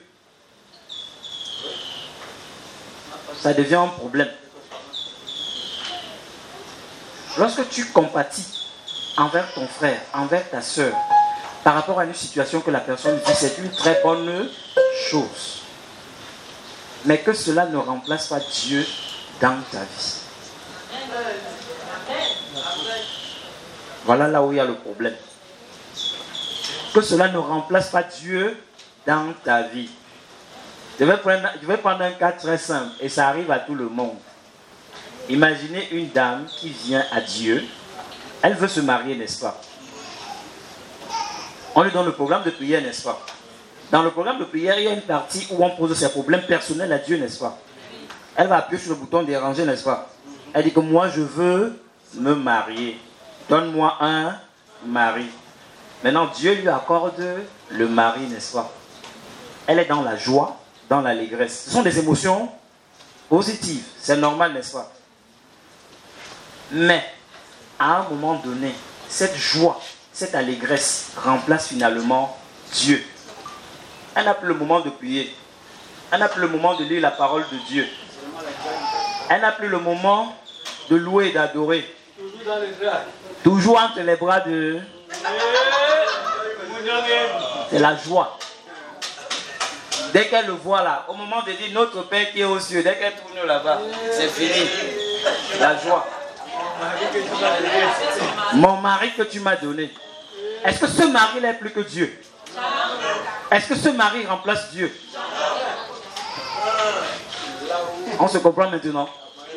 Ça devient un problème. Lorsque tu compatis envers ton frère, envers ta soeur, par rapport à une situation que la personne vit, c'est une très bonne chose. Mais que cela ne remplace pas Dieu dans ta vie. Voilà là où il y a le problème. Que cela ne remplace pas Dieu dans ta vie. Je vais prendre un cas très simple et ça arrive à tout le monde. Imaginez une dame qui vient à Dieu. Elle veut se marier, n'est-ce pas? On lui donne le programme de prière, n'est-ce pas? Dans le programme de prière, il y a une partie où on pose ses problèmes personnels à Dieu, n'est-ce pas? Elle va appuyer sur le bouton déranger, n'est-ce pas? Elle dit que moi, je veux me marier. Donne-moi un mari. Maintenant, Dieu lui accorde le mari, n'est-ce pas? Elle est dans la joie, dans l'allégresse. Ce sont des émotions positives. C'est normal, n'est-ce pas? Mais, à un moment donné, cette joie, cette allégresse remplace finalement Dieu. Elle n'a plus le moment de prier. Elle n'a plus le moment de lire la parole de Dieu. Elle n'a plus le moment de louer et d'adorer. Toujours entre les bras de... C'est la joie. Dès qu'elle le voit là, au moment de dire notre Père qui est aux cieux, dès qu'elle tourne là-bas, c'est fini. La joie. Mon mari que tu m'as donné. Est-ce que ce mari n'est plus que Dieu? Est-ce que ce mari remplace Dieu? On se comprend maintenant.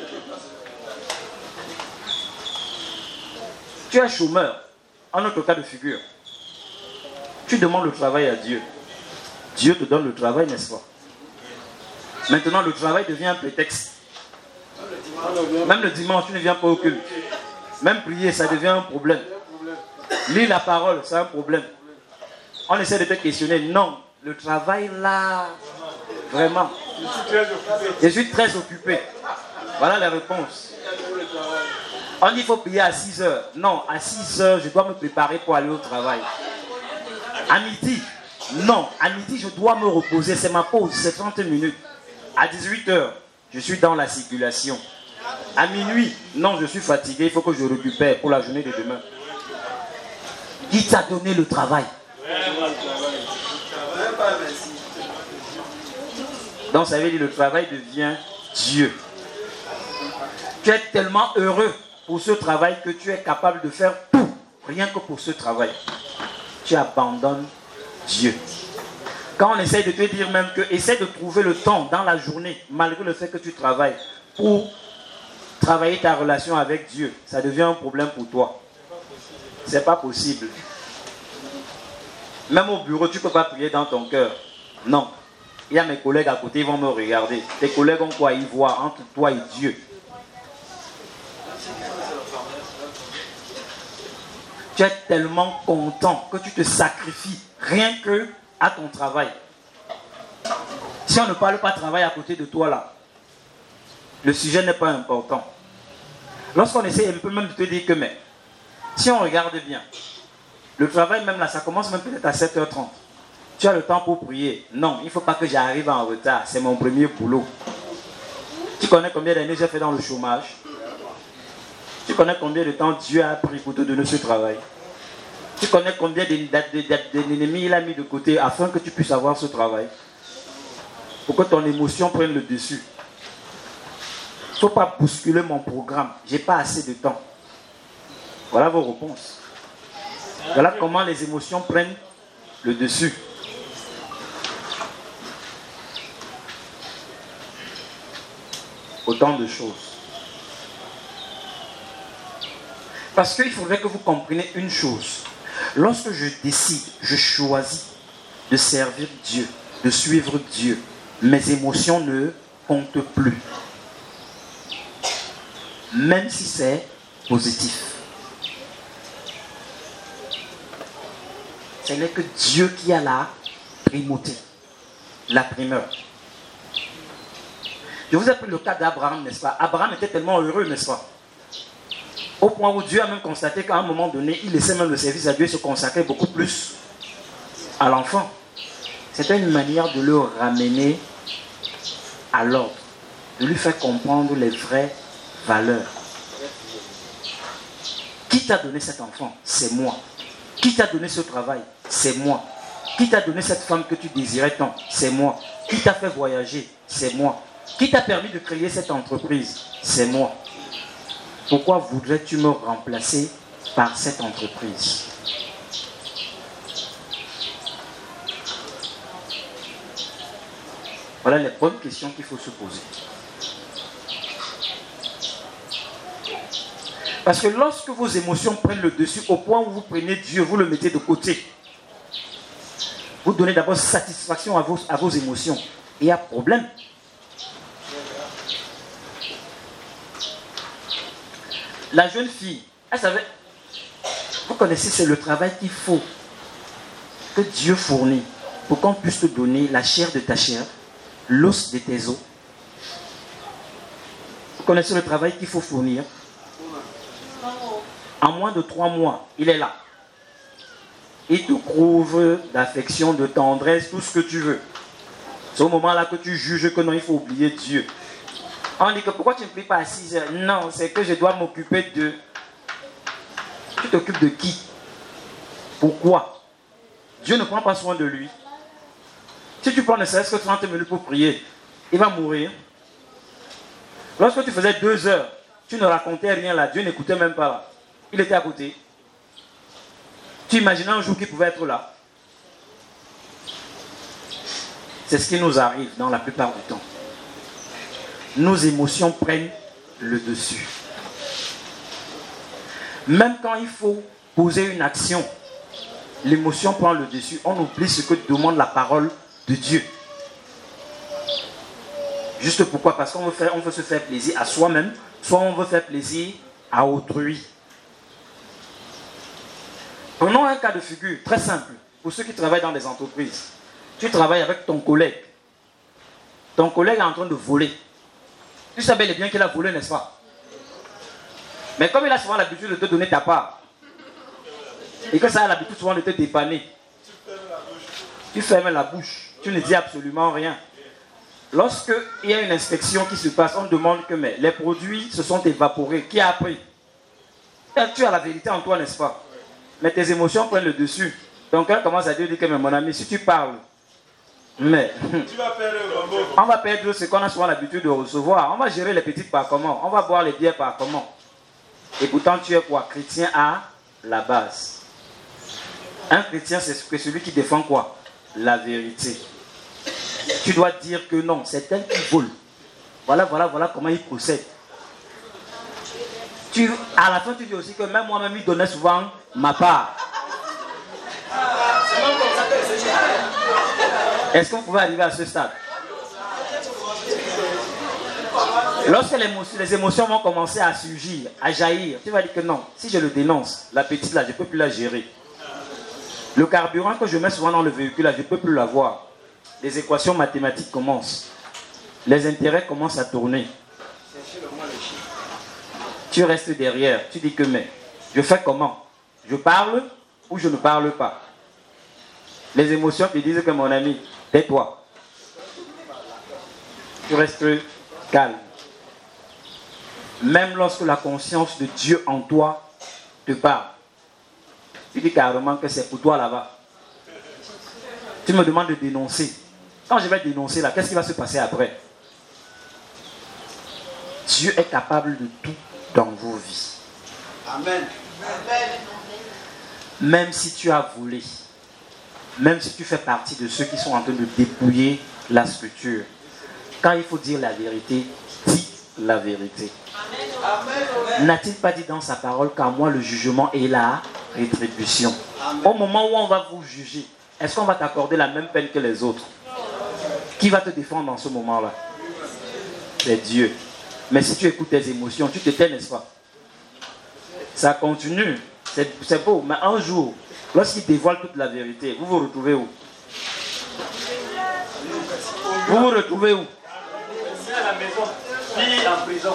Tu es chômeur, en notre cas de figure. Tu demandes le travail à Dieu. Dieu te donne le travail, n'est-ce pas? Maintenant, le travail devient un prétexte. Même le dimanche, tu ne viens pas au culte. Même prier, ça devient un problème. Lire la parole, c'est un problème. On essaie de te questionner. Non, le travail là, vraiment. Je suis très occupé. Voilà la réponse. On dit qu'il faut prier à 6 heures. Non, à 6 heures, je dois me préparer pour aller au travail. À midi, non, à midi, je dois me reposer. C'est ma pause, c'est 30 minutes. À 18 heures, je suis dans la circulation. À minuit, non, je suis fatigué, il faut que je récupère pour la journée de demain. Qui t'a donné le travail? Donc ça veut dire que le travail devient Dieu. Tu es tellement heureux pour ce travail que tu es capable de faire tout, rien que pour ce travail. Tu abandonnes Dieu. Quand on essaie de te dire même que essaie de trouver le temps dans la journée, malgré le fait que tu travailles, pour travailler ta relation avec Dieu, ça devient un problème pour toi. C'est pas possible. Même au bureau, tu ne peux pas prier dans ton cœur. Non. Il y a mes collègues à côté, ils vont me regarder. Tes collègues ont quoi? Ils voient entre toi et Dieu. Tu es tellement content que tu te sacrifies rien que à ton travail. Si on ne parle pas de travail à côté de toi là, le sujet n'est pas important. Lorsqu'on essaie un peu même de te dire que mais, si on regarde bien, le travail même là, ça commence même peut-être à 7h30. Tu as le temps pour prier. Non, il ne faut pas que j'arrive en retard. C'est mon premier boulot. Tu connais combien d'années j'ai fait dans le chômage? Tu connais combien de temps Dieu a pris pour te donner ce travail? Tu connais combien d'ennemis il a mis de côté afin que tu puisses avoir ce travail? Pour que ton émotion prenne le dessus. Il ne faut pas bousculer mon programme. Je n'ai pas assez de temps. Voilà vos réponses. Voilà comment les émotions prennent le dessus. Autant de choses. Parce qu'il faudrait que vous compreniez une chose. Lorsque je décide, je choisis de servir Dieu, de suivre Dieu, mes émotions ne comptent plus. Même si c'est positif. Ce n'est que Dieu qui a la primauté, la primeur. Je vous ai pris le cas d'Abraham, n'est-ce pas? Abraham était tellement heureux, n'est-ce pas? Au point où Dieu a même constaté qu'à un moment donné, il laissait même le service à Dieu et se consacrer beaucoup plus à l'enfant. C'était une manière de le ramener à l'ordre, de lui faire comprendre les vraies valeurs. Qui t'a donné cet enfant? C'est moi. Qui t'a donné ce travail? C'est moi. Qui t'a donné cette femme que tu désirais tant? C'est moi. Qui t'a fait voyager? C'est moi. Qui t'a permis de créer cette entreprise? C'est moi. Pourquoi voudrais-tu me remplacer par cette entreprise? Voilà les bonnes questions qu'il faut se poser. Parce que lorsque vos émotions prennent le dessus, au point où vous prenez Dieu, vous le mettez de côté, vous donnez d'abord satisfaction à vos émotions. Il y a problème. La jeune fille, elle savait, vous connaissez, c'est le travail qu'il faut que Dieu fournit pour qu'on puisse te donner la chair de ta chair, l'os de tes os. Vous connaissez le travail qu'il faut fournir? En moins de 3 mois, il est là. Il te couvre d'affection, de tendresse, tout ce que tu veux. C'est au moment là que tu juges que non, il faut oublier Dieu. On dit que pourquoi tu ne pries pas à 6 heures? Non, c'est que je dois m'occuper de... Tu t'occupes de qui? Pourquoi? Dieu ne prend pas soin de lui. Si tu prends ne serait-ce que 30 minutes pour prier, il va mourir. Lorsque tu faisais 2 heures, tu ne racontais rien là, Dieu n'écoutait même pas là. Il était à côté. Tu imaginais un jour qu'il pouvait être là? C'est ce qui nous arrive dans la plupart du temps. Nos émotions prennent le dessus. Même quand il faut poser une action, l'émotion prend le dessus. On oublie ce que demande la parole de Dieu. Juste pourquoi? Parce qu'on veut se faire plaisir à soi-même, soit on veut faire plaisir à autrui. Prenons un cas de figure très simple pour ceux qui travaillent dans des entreprises. Tu travailles avec ton collègue. Ton collègue est en train de voler. Tu sais bel et bien qu'il a volé, n'est-ce pas? Mais comme il a souvent l'habitude de te donner ta part, et que ça a l'habitude souvent de te dépanner, tu fermes la bouche. Tu ne dis absolument rien. Lorsqu'il y a une inspection qui se passe, on demande que mais, les produits se sont évaporés. Qui a appris? Tu as la vérité en toi, n'est-ce pas? Mais tes émotions prennent le dessus. Donc elle commence à dire que mais mon ami, si tu parles, mais on va perdre ce qu'on a souvent l'habitude de recevoir. On va gérer les petites par comment? On va boire les bières par comment? Et pourtant tu es quoi? Chrétien à la base. Un chrétien, c'est celui qui défend quoi? La vérité. Tu dois dire que non, c'est elle qui vole. Voilà comment il procède. À la fin, tu dis aussi que même moi-même, il donnait souvent ma part. Est-ce qu'on pouvait arriver à ce stade? Lorsque les émotions vont commencer à surgir, à jaillir, tu vas dire que non, si je le dénonce, la petite là, je ne peux plus la gérer. Le carburant que je mets souvent dans le véhicule là, je ne peux plus l'avoir. Les équations mathématiques commencent. Les intérêts commencent à tourner. Tu restes derrière, tu dis que mais, je fais comment? Je parle ou je ne parle pas? Les émotions te disent que mon ami, tais-toi. Tu restes calme. Même lorsque la conscience de Dieu en toi te parle, tu dis carrément que c'est pour toi là-bas. Tu me demandes de dénoncer. Quand je vais dénoncer là, qu'est-ce qui va se passer après? Dieu est capable de tout dans vos vies. Amen. Même si tu as volé, même si tu fais partie de ceux qui sont en train de dépouiller la scripture, quand il faut dire la vérité, dis la vérité. Amen. N'a-t-il pas dit dans sa parole qu'à moi le jugement et la rétribution? Amen. Au moment où on va vous juger, est-ce qu'on va t'accorder la même peine que les autres? Qui va te défendre dans ce moment-là? C'est Dieu. Mais si tu écoutes tes émotions, tu te tais, n'est-ce pas? Ça continue. C'est beau. Mais un jour, lorsqu'il dévoile toute la vérité, vous vous retrouvez où? Vous vous retrouvez où? À la maison, puis en prison.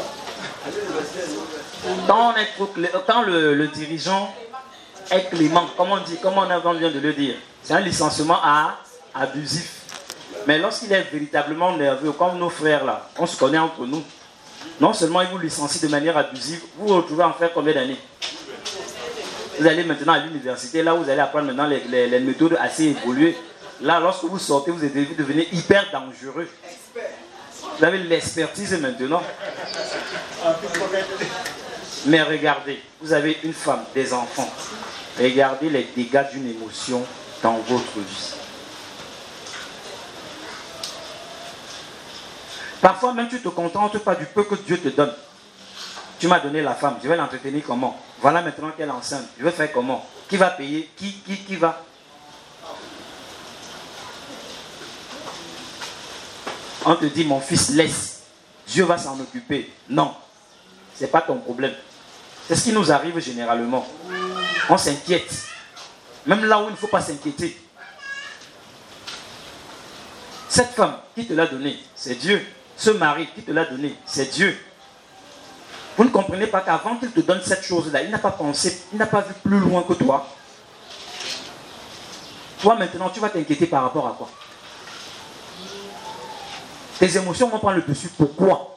Quand le dirigeant est clément, comme on dit, comme on vient de le dire, c'est un licenciement abusif. Mais lorsqu'il est véritablement nerveux, comme nos frères là, on se connaît entre nous. Non seulement il vous licencie de manière abusive, vous vous retrouvez en faire combien d'années? Vous allez maintenant à l'université, là vous allez apprendre maintenant les méthodes assez évoluées. Là, lorsque vous sortez, vous devenez hyper dangereux. Vous avez l'expertise maintenant. Mais regardez, vous avez une femme, des enfants. Regardez les dégâts d'une émotion dans votre vie. Parfois même tu ne te contentes pas du peu que Dieu te donne. Tu m'as donné la femme, je vais l'entretenir comment? Voilà maintenant qu'elle est enceinte, je vais faire comment? Qui va payer? Qui va? On te dit mon fils laisse, Dieu va s'en occuper. Non, ce n'est pas ton problème. C'est ce qui nous arrive généralement. On s'inquiète. Même là où il ne faut pas s'inquiéter. Cette femme, qui te l'a donné? C'est Dieu. Ce mari, qui te l'a donné? C'est Dieu. Vous ne comprenez pas qu'avant qu'il te donne cette chose-là, il n'a pas pensé, il n'a pas vu plus loin que toi. Toi maintenant, tu vas t'inquiéter par rapport à quoi? Tes émotions vont prendre le dessus. Pourquoi?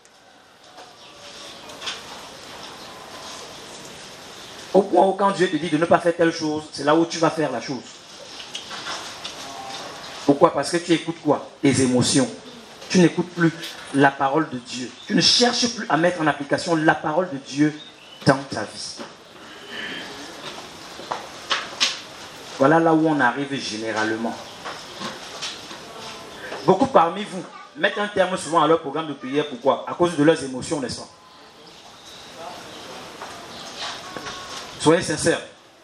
Au point où quand Dieu te dit de ne pas faire telle chose, c'est là où tu vas faire la chose. Pourquoi? Parce que tu écoutes quoi? Tes émotions. Tu n'écoutes plus la parole de Dieu. Tu ne cherches plus à mettre en application la parole de Dieu dans ta vie. Voilà là où on arrive généralement. Beaucoup parmi vous mettent un terme souvent à leur programme de prière. Pourquoi? À cause de leurs émotions, n'est-ce pas? Soyez sincères.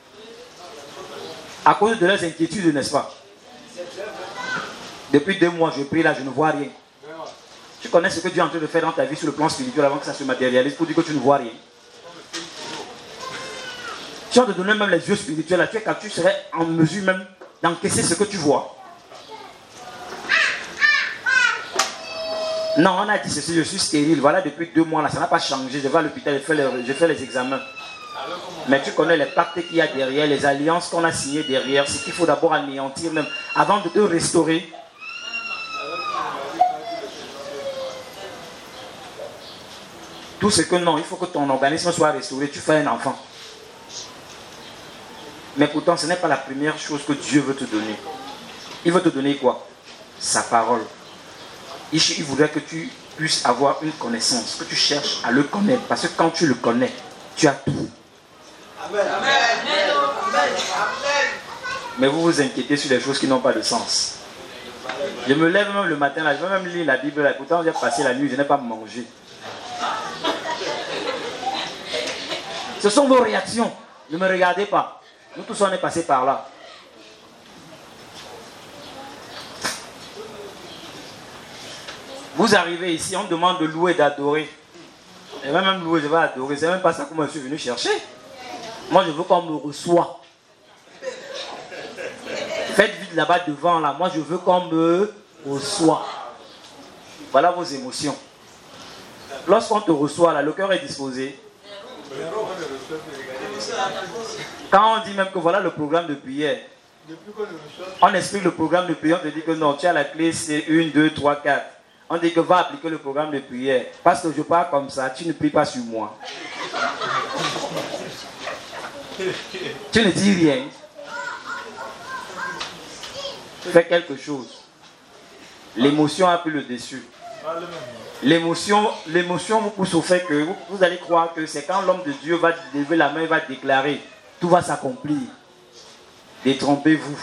À cause de leurs inquiétudes, n'est-ce pas? Depuis 2 mois, je prie là, je ne vois rien. Tu connais ce que Dieu est en train de faire dans ta vie sur le plan spirituel avant que ça se matérialise pour dire que tu ne vois rien. Si on te donnait même les yeux spirituels, là, tu serais en mesure même d'encaisser ce que tu vois. Non, on a dit ceci, je suis stérile. Voilà, depuis 2 mois là, ça n'a pas changé. Je vais à l'hôpital, je fais les examens. Mais tu connais les pactes qu'il y a derrière, les alliances qu'on a signées derrière. C'est qu'il faut d'abord anéantir même avant de te restaurer. Tout ce que non, il faut que ton organisme soit restauré. Tu fais un enfant. Mais pourtant, ce n'est pas la première chose que Dieu veut te donner. Il veut te donner quoi? Sa parole. Il voudrait que tu puisses avoir une connaissance, que tu cherches à le connaître. Parce que quand tu le connais, tu as tout. Amen. Mais vous vous inquiétez sur des choses qui n'ont pas de sens. Je me lève même le matin, là, je vais même lire la Bible. Là. Pourtant, j'ai passé la nuit, je n'ai pas mangé. Ce sont vos réactions. Ne me regardez pas. Nous tous, on est passés par là. Vous arrivez ici, on demande de louer et d'adorer. Je vais même louer, je vais adorer. C'est même pas ça que moi je suis venu chercher. Moi, je veux qu'on me reçoive. Faites vite là-bas devant, là. Moi, je veux qu'on me reçoive. Voilà vos émotions. Lorsqu'on te reçoit, là, le cœur est disposé. Quand on dit même que voilà le programme de prière, on explique le programme de prière, on te dit que non, tu as la clé, c'est 1, 2, 3, 4. On dit que va appliquer le programme de prière. Parce que je parle comme ça, tu ne pries pas sur moi. Tu ne dis rien. Fais quelque chose. L'émotion a pris le dessus. L'émotion vous pousse au fait que vous allez croire que c'est quand l'homme de Dieu va lever la main et va déclarer, tout va s'accomplir. Détrompez-vous.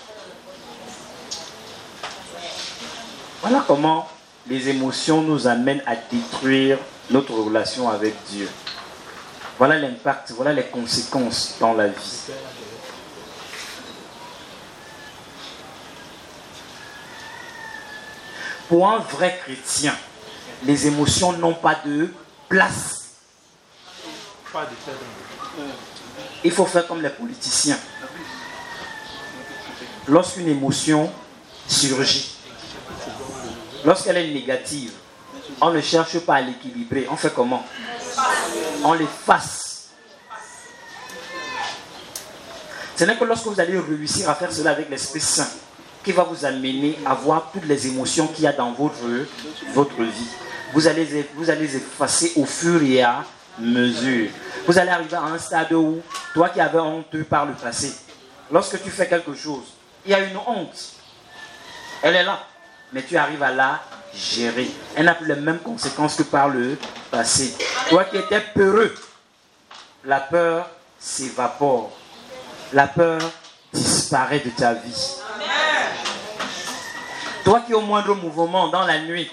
Voilà comment les émotions nous amènent à détruire notre relation avec Dieu. Voilà l'impact, voilà les conséquences dans la vie. Pour un vrai chrétien, les émotions n'ont pas de place. Il faut faire comme les politiciens. Lorsqu'une émotion surgit, lorsqu'elle est négative, on ne cherche pas à l'équilibrer. On fait comment? On l'efface. Ce n'est que lorsque vous allez réussir à faire cela avec l'Esprit Saint qui va vous amener à voir toutes les émotions qu'il y a dans votre vie. Vous allez effacer au fur et à mesure. Vous allez arriver à un stade où, toi qui avais honte par le passé, lorsque tu fais quelque chose, il y a une honte. Elle est là, mais tu arrives à la gérer. Elle n'a plus les mêmes conséquences que par le passé. Toi qui étais peureux, la peur s'évapore. La peur disparaît de ta vie. Toi qui au moindre mouvement dans la nuit,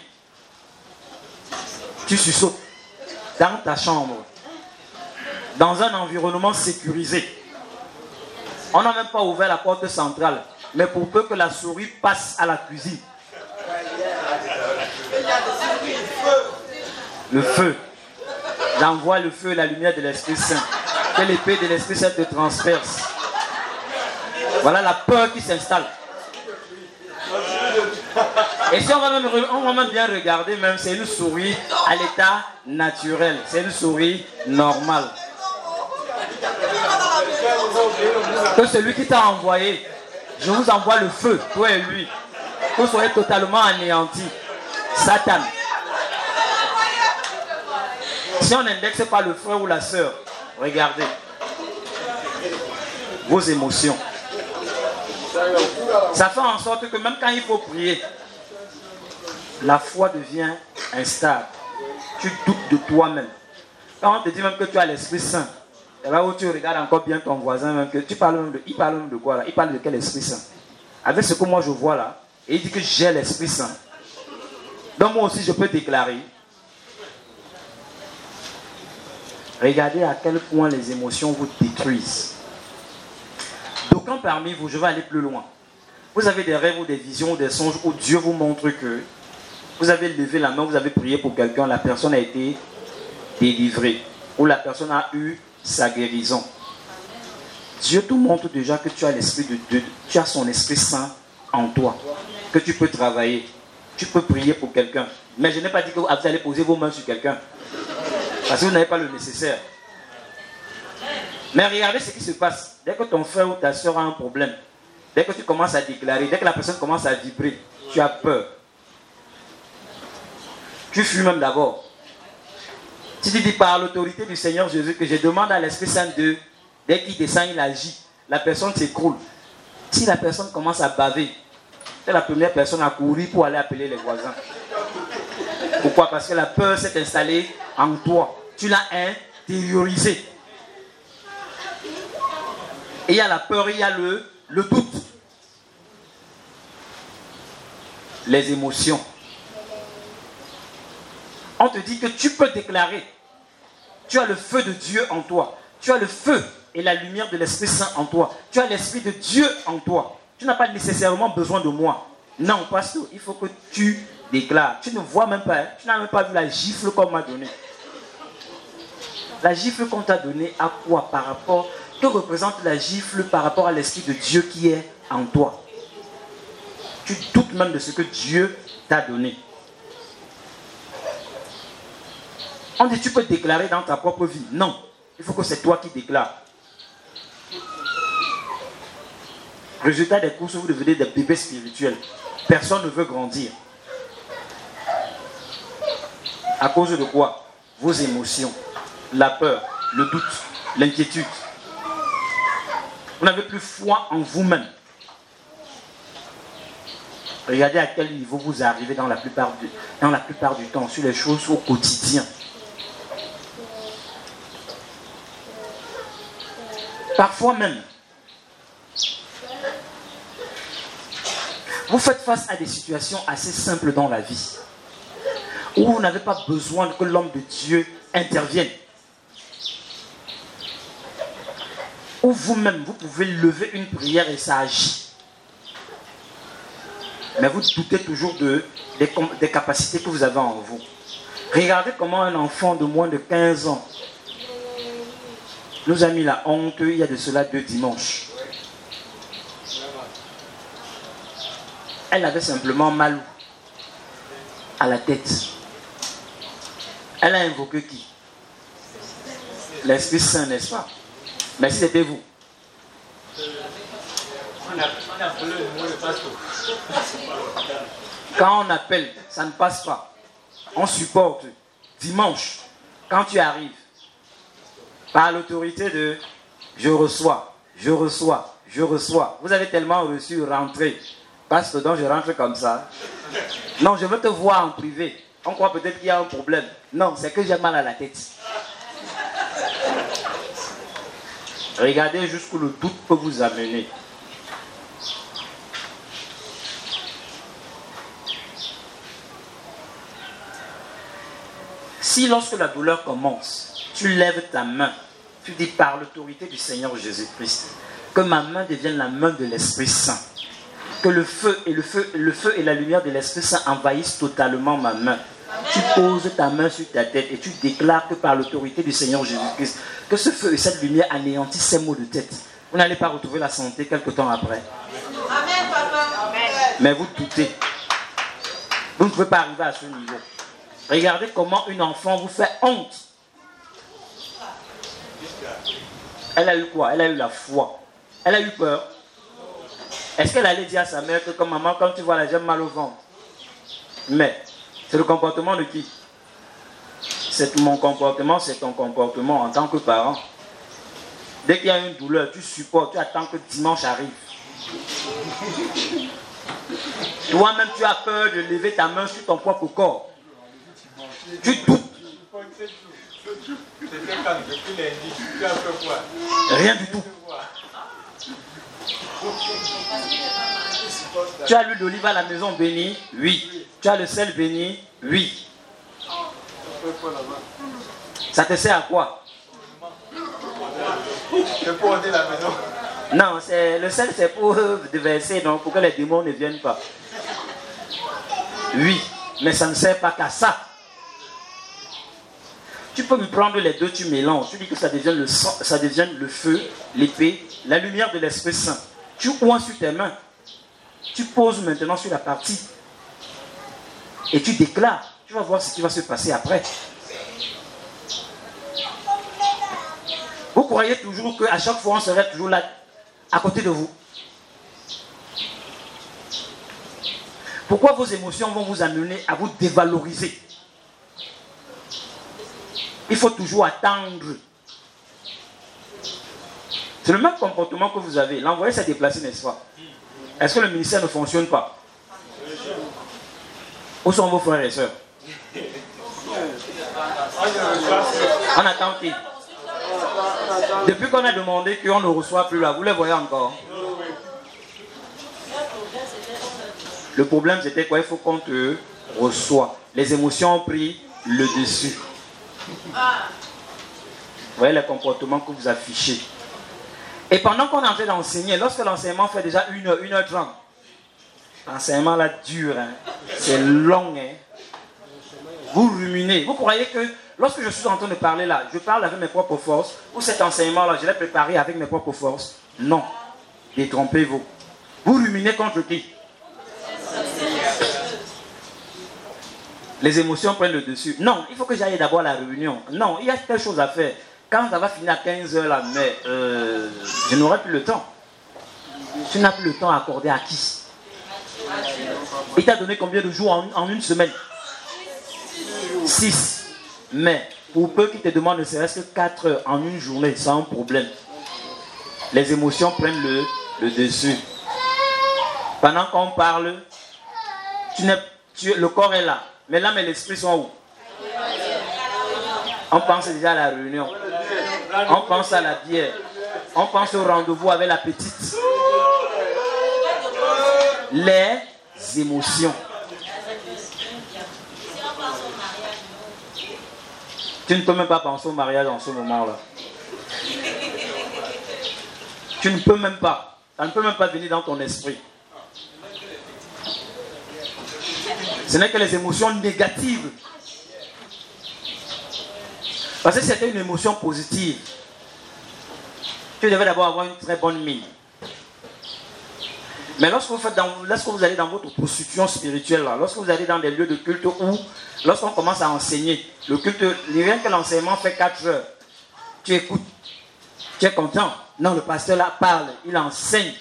tu sursautes dans ta chambre, dans un environnement sécurisé. On n'a même pas ouvert la porte centrale, mais pour peu que la souris passe à la cuisine. Le feu. J'envoie le feu et la lumière de l'Esprit Saint. Que l'épée de l'Esprit Saint te transperce. Voilà la peur qui s'installe. Et si on va même bien regarder, même c'est une souris à l'état naturel. C'est une souris normale. Que celui qui t'a envoyé, je vous envoie le feu, toi et lui. Que vous soyez totalement anéantis. Satan. Si on n'indexe pas le frère ou la sœur, regardez vos émotions. Ça fait en sorte que même quand il faut prier, la foi devient instable. Tu doutes de toi-même. Quand on te dit même que tu as l'Esprit Saint, et là où tu regardes encore bien ton voisin, même que il parle même de quoi là? Il parle de quel Esprit Saint? Avec ce que moi je vois là, et il dit que j'ai l'Esprit Saint. Donc moi aussi je peux déclarer. Regardez à quel point les émotions vous détruisent. D'aucuns parmi vous, je vais aller plus loin. Vous avez des rêves ou des visions ou des songes où Dieu vous montre que vous avez levé la main, vous avez prié pour quelqu'un, la personne a été délivrée ou la personne a eu sa guérison. Dieu te montre déjà que tu as l'esprit de Dieu, tu as son Esprit Saint en toi, que tu peux travailler, tu peux prier pour quelqu'un. Mais je n'ai pas dit que vous allez poser vos mains sur quelqu'un, parce que vous n'avez pas le nécessaire. Mais regardez ce qui se passe. Dès que ton frère ou ta soeur a un problème, dès que tu commences à déclarer, dès que la personne commence à vibrer, tu as peur. Tu fuis même d'abord. Si tu dis par l'autorité du Seigneur Jésus que je demande à l'Esprit Saint de, dès qu'il descend, il agit, la personne s'écroule. Si la personne commence à baver, c'est la première personne à courir pour aller appeler les voisins. Pourquoi? Parce que la peur s'est installée en toi. Tu l'as intériorisée. Et il y a la peur, il y a le doute. Les émotions. On te dit que tu peux déclarer. Tu as le feu de Dieu en toi. Tu as le feu et la lumière de l'Esprit Saint en toi. Tu as l'Esprit de Dieu en toi. Tu n'as pas nécessairement besoin de moi. Non, pasteur, il faut que tu déclares. Tu ne vois même pas, tu n'as même pas vu la gifle qu'on m'a donnée. La gifle qu'on t'a donnée, à quoi par rapport? Que représente la gifle par rapport à l'Esprit de Dieu qui est en toi? Tu doutes même de ce que Dieu t'a donné. On dit tu peux déclarer dans ta propre vie. Non, il faut que c'est toi qui déclares. Résultat des courses, vous devenez des bébés spirituels. Personne ne veut grandir. À cause de quoi? Vos émotions, la peur, le doute, l'inquiétude. Vous n'avez plus foi en vous-même. Regardez à quel niveau vous arrivez dans la plupart du temps, sur les choses au quotidien. Parfois même, vous faites face à des situations assez simples dans la vie, où vous n'avez pas besoin que l'homme de Dieu intervienne. Où vous-même, vous pouvez lever une prière et ça agit. Mais vous doutez toujours des capacités que vous avez en vous. Regardez comment un enfant de moins de 15 ans nous a mis la honte il y a de cela 2 dimanches. Elle avait simplement mal à la tête. Elle a invoqué qui? L'Esprit Saint, n'est-ce pas? Mais si c'était vous. Quand on appelle, ça ne passe pas. On supporte. Dimanche, quand tu arrives, par l'autorité de je reçois. Vous avez tellement reçu, rentrez. Pasteur, donc je rentre comme ça. Non, je veux te voir en privé. On croit peut-être qu'il y a un problème. Non, c'est que j'ai mal à la tête. Regardez jusqu'où le doute peut vous amener. Si lorsque la douleur commence, tu lèves ta main, tu dis par l'autorité du Seigneur Jésus-Christ, que ma main devienne la main de l'Esprit Saint, que le feu et la lumière de l'Esprit Saint envahissent totalement ma main. Tu poses ta main sur ta tête et tu déclares que par l'autorité du Seigneur Jésus-Christ, que ce feu et cette lumière anéantissent ces maux de tête. Vous n'allez pas retrouver la santé quelque temps après. Amen, papa. Mais vous doutez. Vous ne pouvez pas arriver à ce niveau. Regardez comment une enfant vous fait honte. Elle a eu quoi? Elle a eu la foi. Elle a eu peur. Est-ce qu'elle allait dire à sa mère que comme maman, quand tu vois là, j'ai mal au ventre? Mais c'est le comportement de qui? C'est mon comportement, c'est ton comportement en tant que parent. Dès qu'il y a une douleur, tu supportes, tu attends que dimanche arrive. Toi-même, tu as peur de lever ta main sur ton propre corps. Tu doutes. Rien du tout. Tu as l'huile d'olive à la maison bénie? Oui. Tu as le sel béni? Oui. Ça te sert à quoi? C'est pour aider la maison. Non, le sel c'est pour déverser, donc pour que les démons ne viennent pas. Oui, mais ça ne sert pas qu'à ça. Tu peux me prendre les deux, tu mélanges. Tu dis que ça devient le sang, ça devient le feu, l'épée, la lumière de l'Esprit Saint. Tu oins sur tes mains. Tu poses maintenant sur la partie. Et tu déclares. Tu vas voir ce qui va se passer après. Vous croyez toujours qu'à chaque fois on serait toujours là, à côté de vous? Pourquoi vos émotions vont vous amener à vous dévaloriser? Il faut toujours attendre. C'est le même comportement que vous avez. L'envoyé s'est déplacé, n'est-ce pas? Est-ce que le ministère ne fonctionne pas? Où sont vos frères et sœurs? On attend qui? Depuis qu'on a demandé qu'on ne reçoit plus là, vous les voyez encore? Le problème c'était quoi? Il faut qu'on te reçoive. Les émotions ont pris le dessus. Vous voyez les comportements que vous affichez. Et pendant qu'on est en train d'enseigner, lorsque l'enseignement fait déjà 1h30, l'enseignement là dure, hein, c'est long, hein. Vous ruminez. Vous croyez que lorsque je suis en train de parler là, je parle avec mes propres forces, ou cet enseignement là, je l'ai préparé avec mes propres forces? Non. Détrompez-vous. Vous ruminez contre qui? Les émotions prennent le dessus. Non, il faut que j'aille d'abord à la réunion. Non, il y a quelque chose à faire. Quand ça va finir à 15h là, mais je n'aurai plus le temps. Tu n'as plus le temps à accorder à qui? Il t'a donné combien de jours en une semaine? 6. Mais pour peu qui te demandent ne serait-ce que 4 heures en une journée, sans problème. Les émotions prennent le dessus. Pendant qu'on parle, le corps est là. Mais l'âme et l'esprit sont où? On pense déjà à la réunion. On pense à la bière. On pense au rendez-vous avec la petite. Les émotions. Tu ne peux même pas penser au mariage en ce moment-là. Tu ne peux même pas. Ça ne peut même pas venir dans ton esprit. Ce n'est que les émotions négatives. Parce que c'était une émotion positive. Tu devais d'abord avoir une très bonne mine. Mais lorsque vous allez dans votre prostitution spirituelle, là, lorsque vous allez dans des lieux de culte où, lorsqu'on commence à enseigner, le culte, rien que l'enseignement fait 4 heures, tu écoutes, tu es content. Non, le pasteur là parle, il enseigne.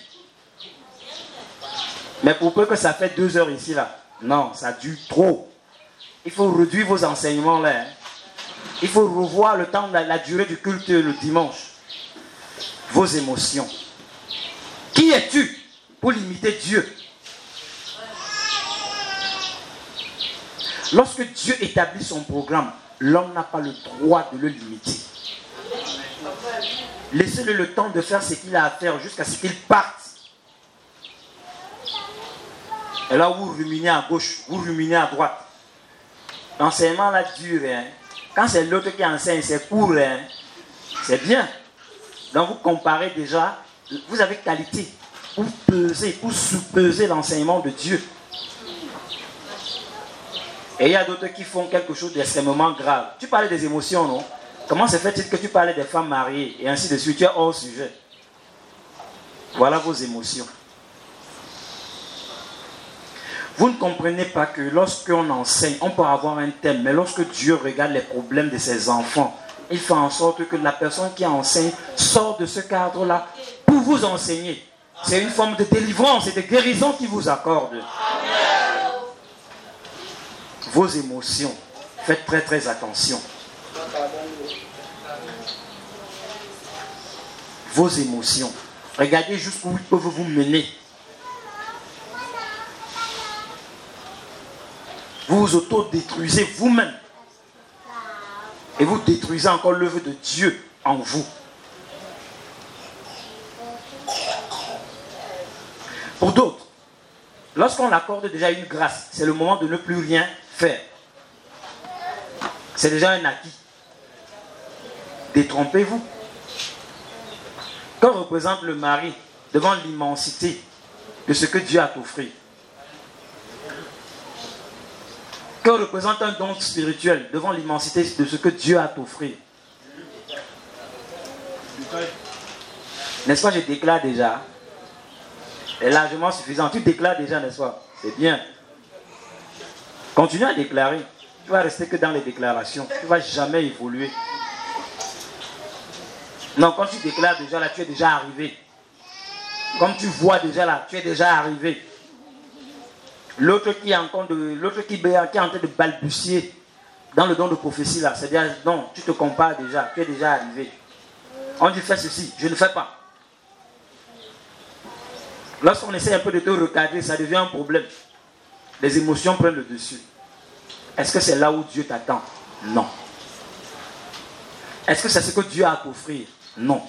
Mais pour peu que ça fait 2 heures ici, là, non, ça dure trop. Il faut réduire vos enseignements là. Hein. Il faut revoir le temps, la durée du culte le dimanche. Vos émotions. Qui es-tu pour limiter Dieu? Lorsque Dieu établit son programme, l'homme n'a pas le droit de le limiter. Laissez-le le temps de faire ce qu'il a à faire jusqu'à ce qu'il parte. Et là, vous ruminez à gauche, vous ruminez à droite. L'enseignement là dure. Hein. Quand c'est l'autre qui enseigne, c'est court. Hein. C'est bien. Donc vous comparez déjà, vous avez qualité pour peser, pour sous-peser l'enseignement de Dieu. Et il y a d'autres qui font quelque chose d'extrêmement grave. Tu parlais des émotions, non? Comment se fait-il que tu parlais des femmes mariées et ainsi de suite? Tu es hors sujet. Voilà vos émotions. Vous ne comprenez pas que lorsqu'on enseigne, on peut avoir un thème, mais lorsque Dieu regarde les problèmes de ses enfants, il fait en sorte que la personne qui enseigne sort de ce cadre-là pour vous enseigner. C'est une forme de délivrance et de guérison qu'il vous accorde. Vos émotions, faites très très attention. Vos émotions, regardez jusqu'où ils peuvent vous mener. Vous vous auto-détruisez vous-même. Et vous détruisez encore l'œuvre de Dieu en vous. Pour d'autres, lorsqu'on accorde déjà une grâce, c'est le moment de ne plus rien faire. C'est déjà un acquis. Détrompez-vous. Que représente le mari devant l'immensité de ce que Dieu a offert? Que représente un don spirituel devant l'immensité de ce que Dieu a offert? N'est-ce pas, je déclare déjà. C'est largement suffisant. Tu déclares déjà, n'est-ce pas? C'est bien. Continue à déclarer. Tu vas rester que dans les déclarations. Tu ne vas jamais évoluer. Non, quand tu déclares déjà là, tu es déjà arrivé. Comme tu vois déjà là, tu es déjà arrivé. L'autre qui est en train de balbutier dans le don de prophétie là, c'est-à-dire non, tu te compares déjà, tu es déjà arrivé. On dit fais ceci, je ne fais pas. Lorsqu'on essaie un peu de te recadrer, ça devient un problème. Les émotions prennent le dessus. Est-ce que c'est là où Dieu t'attend? Non. Est-ce que c'est ce que Dieu a à t'offrir? Non.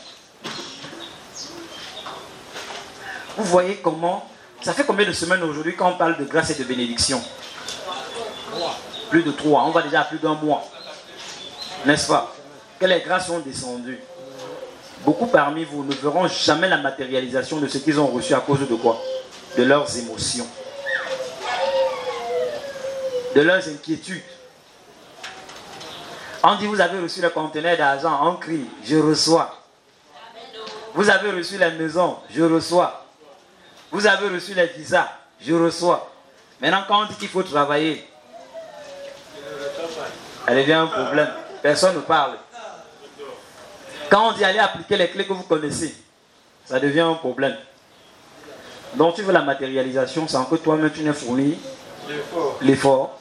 Vous voyez comment... Ça fait combien de semaines aujourd'hui quand on parle de grâce et de bénédiction? Plus de 3. On va déjà à plus d'un mois. N'est-ce pas? Que les grâces sont descendues. Beaucoup parmi vous ne verront jamais la matérialisation de ce qu'ils ont reçu à cause de quoi? De leurs émotions. De leurs inquiétudes. On dit, vous avez reçu le conteneur d'argent, on crie, je reçois. Vous avez reçu la maison, je reçois. Vous avez reçu les visas, je reçois. Maintenant, quand on dit qu'il faut travailler, elle devient un problème. Personne ne parle. Quand on dit aller appliquer les clés que vous connaissez, ça devient un problème. Donc tu veux la matérialisation sans que toi-même tu n'aies fourni l'effort.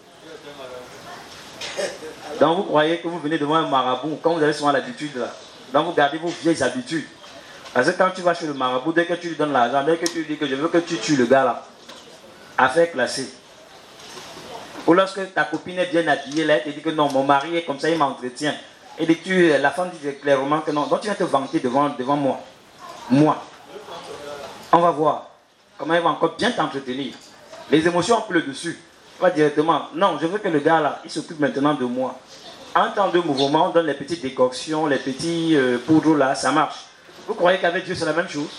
Donc vous croyez que vous venez devant un marabout, quand vous avez souvent l'habitude là. Donc vous gardez vos vieilles habitudes. Parce que quand tu vas chez le marabout, dès que tu lui donnes l'argent, dès que tu lui dis que je veux que tu tues le gars là, affaire classée. Ou lorsque ta copine est bien habillée là, elle te dit que non, mon mari est comme ça, il m'entretient. Et la femme dit clairement que non, donc tu viens te vanter devant moi. Moi. On va voir comment il va encore bien t'entretenir. Les émotions ont pris le dessus. Pas directement. Non, je veux que le gars là, il s'occupe maintenant de moi. En temps de mouvement, on donne les petites décoctions, les petits poudres là, ça marche. Vous croyez qu'avec Dieu c'est la même chose?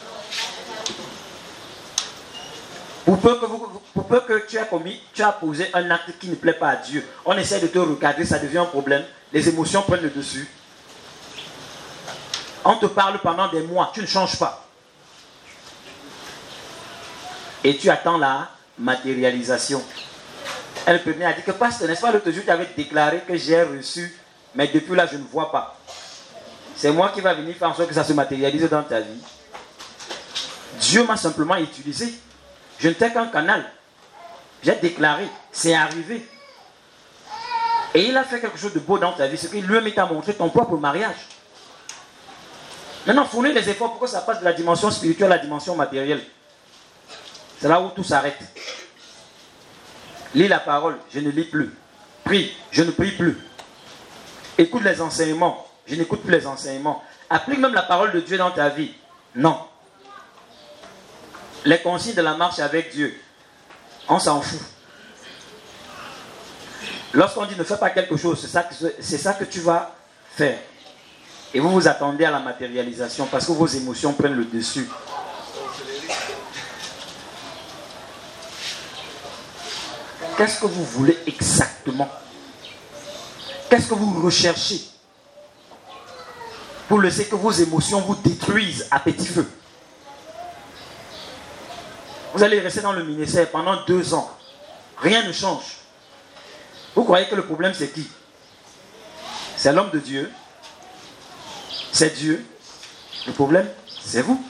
Pour peu que tu as posé un acte qui ne plaît pas à Dieu, on essaie de te recadrer, ça devient un problème. Les émotions prennent le dessus. On te parle pendant des mois, tu ne changes pas. Et tu attends la matérialisation. Elle venait à dire que pasteur, n'est-ce pas l'autre jour tu avais déclaré que j'ai reçu, mais depuis là je ne vois pas. C'est moi qui va venir faire en sorte que ça se matérialise dans ta vie. Dieu m'a simplement utilisé. Je n'étais qu'un canal. J'ai déclaré, c'est arrivé. Et il a fait quelque chose de beau dans ta vie. C'est qu'il lui-même t'a montré ton propre mariage. Maintenant, fournir des efforts pour que ça passe de la dimension spirituelle à la dimension matérielle. C'est là où tout s'arrête. Lis la parole, je ne lis plus. Prie, je ne prie plus. Écoute les enseignements, je n'écoute plus les enseignements. Applique même la parole de Dieu dans ta vie. Non. Les consignes de la marche avec Dieu, on s'en fout. Lorsqu'on dit ne fais pas quelque chose, c'est ça que tu vas faire. Et vous vous attendez à la matérialisation parce que vos émotions prennent le dessus. Qu'est-ce que vous voulez exactement? Qu'est-ce que vous recherchez pour laisser que vos émotions vous détruisent à petit feu? Vous allez rester dans le ministère pendant 2 ans. Rien ne change. Vous croyez que le problème c'est qui? C'est l'homme de Dieu. C'est Dieu. Le problème, c'est vous.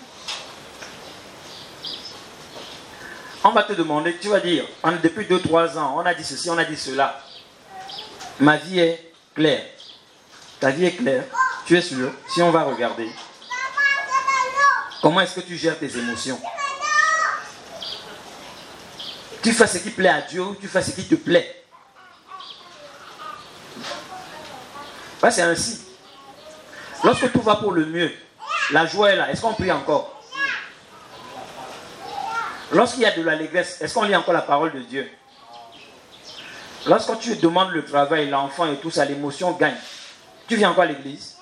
On va te demander, tu vas dire, depuis 2-3 ans, on a dit ceci, on a dit cela. Ma vie est claire. Ta vie est claire. Tu es sûr? Si on va regarder, comment est-ce que tu gères tes émotions? Tu fais ce qui plaît à Dieu ou tu fais ce qui te plaît? Ben, c'est ainsi. Lorsque tout va pour le mieux, la joie est là. Est-ce qu'on prie encore? Lorsqu'il y a de l'allégresse, est-ce qu'on lit encore la parole de Dieu? Lorsque tu demandes le travail, l'enfant et tout ça, l'émotion gagne. Tu viens encore à l'église?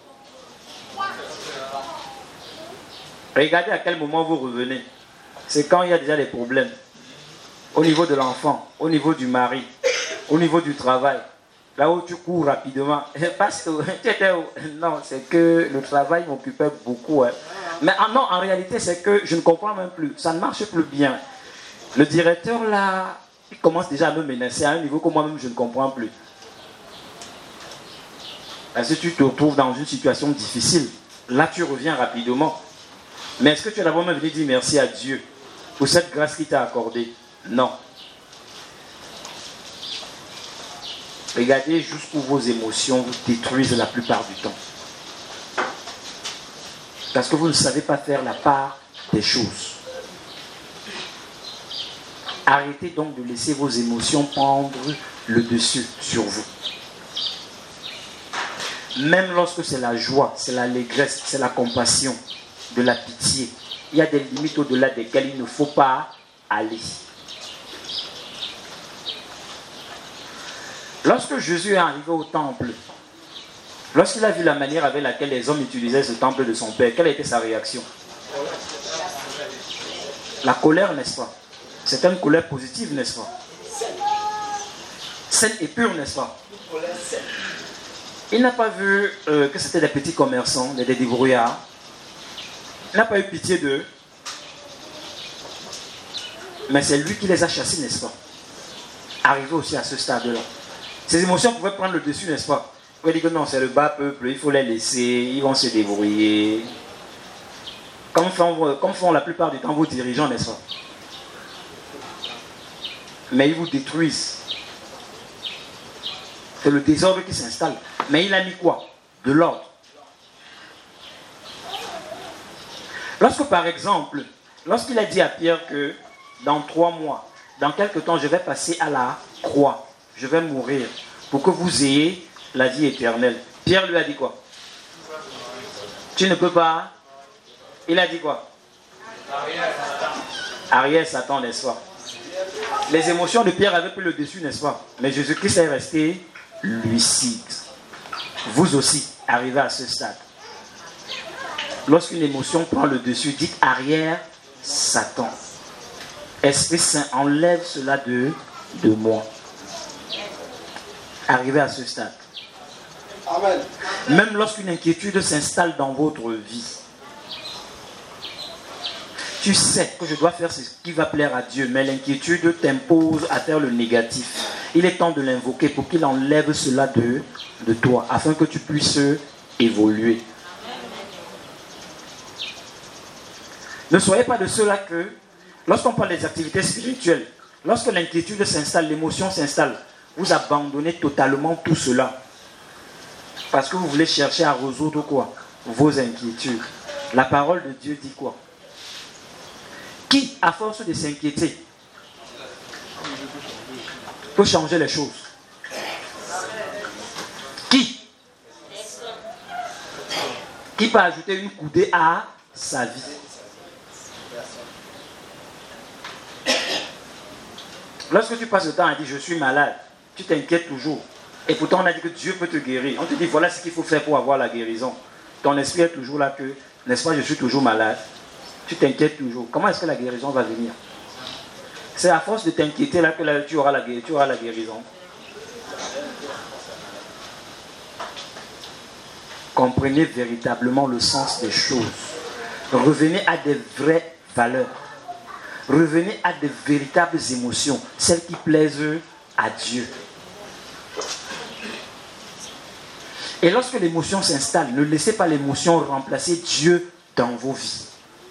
Regardez à quel moment vous revenez. C'est quand il y a déjà des problèmes. Au niveau de l'enfant, au niveau du mari, au niveau du travail. Là où tu cours rapidement. Pasteur, tu étais où? Non, c'est que le travail m'occupait beaucoup. Hein. Mais non, en réalité, c'est que je ne comprends même plus. Ça ne marche plus bien. Le directeur, là, il commence déjà à me menacer à un niveau que moi-même, je ne comprends plus. Parce que tu te retrouves dans une situation difficile. Là, tu reviens rapidement. Mais est-ce que tu es d'abord même venu dire merci à Dieu pour cette grâce qu'il t'a accordée? Non. Regardez jusqu'où vos émotions vous détruisent la plupart du temps. Parce que vous ne savez pas faire la part des choses. Arrêtez donc de laisser vos émotions prendre le dessus sur vous. Même lorsque c'est la joie, c'est l'allégresse, c'est la compassion, de la pitié, il y a des limites au-delà desquelles il ne faut pas aller. Lorsque Jésus est arrivé au temple, lorsqu'il a vu la manière avec laquelle les hommes utilisaient ce temple de son Père, quelle a été sa réaction? La colère, n'est-ce pas? C'était une colère positive, n'est-ce pas? Saine et pure, n'est-ce pas? Il n'a pas vu que c'était des petits commerçants, des débrouillards. Il n'a pas eu pitié d'eux. Mais c'est lui qui les a chassés, n'est-ce pas? Arrivé aussi à ce stade-là. Ces émotions pouvaient prendre le dessus, n'est-ce pas? Vous pouvez dire que non, c'est le bas peuple, il faut les laisser, ils vont se débrouiller. Comme font la plupart du temps vos dirigeants, n'est-ce pas? Mais ils vous détruisent. C'est le désordre qui s'installe. Mais il a mis quoi? De l'ordre. Lorsque par exemple, lorsqu'il a dit à Pierre que dans 3 mois, dans quelque temps, je vais passer à la croix, je vais mourir pour que vous ayez la vie éternelle. Pierre lui a dit quoi? Tu ne peux pas. Il a dit quoi? Arrière Satan, n'est-ce pas? Les émotions de Pierre avaient pris le dessus, n'est-ce pas? Mais Jésus-Christ est resté lucide. Vous aussi, arrivez à ce stade. Lorsqu'une émotion prend le dessus, dites arrière Satan. Esprit Saint, enlève cela de moi. Arrivez à ce stade. Amen. Même lorsqu'une inquiétude s'installe dans votre vie, tu sais que je dois faire ce qui va plaire à Dieu, mais l'inquiétude t'impose à faire le négatif. Il est temps de l'invoquer pour qu'il enlève cela de toi, afin que tu puisses évoluer. Ne soyez pas de ceux-là que, lorsqu'on parle des activités spirituelles, lorsque l'inquiétude s'installe, l'émotion s'installe, vous abandonnez totalement tout cela. Parce que vous voulez chercher à résoudre quoi? Vos inquiétudes. La parole de Dieu dit quoi? Qui, à force de s'inquiéter, peut changer les choses? Qui peut ajouter une coudée à sa vie? Lorsque tu passes le temps à dire je suis malade, tu t'inquiètes toujours. Et pourtant on a dit que Dieu peut te guérir. On te dit voilà ce qu'il faut faire pour avoir la guérison. Ton esprit est toujours là que, n'est-ce pas, je suis toujours malade. Tu t'inquiètes toujours. Comment est-ce que la guérison va venir? C'est à force de t'inquiéter là que tu auras la guérison. Comprenez véritablement le sens des choses. Revenez à des vraies valeurs. Revenez à de véritables émotions, celles qui plaisent à Dieu. Et lorsque l'émotion s'installe, ne laissez pas l'émotion remplacer Dieu dans vos vies.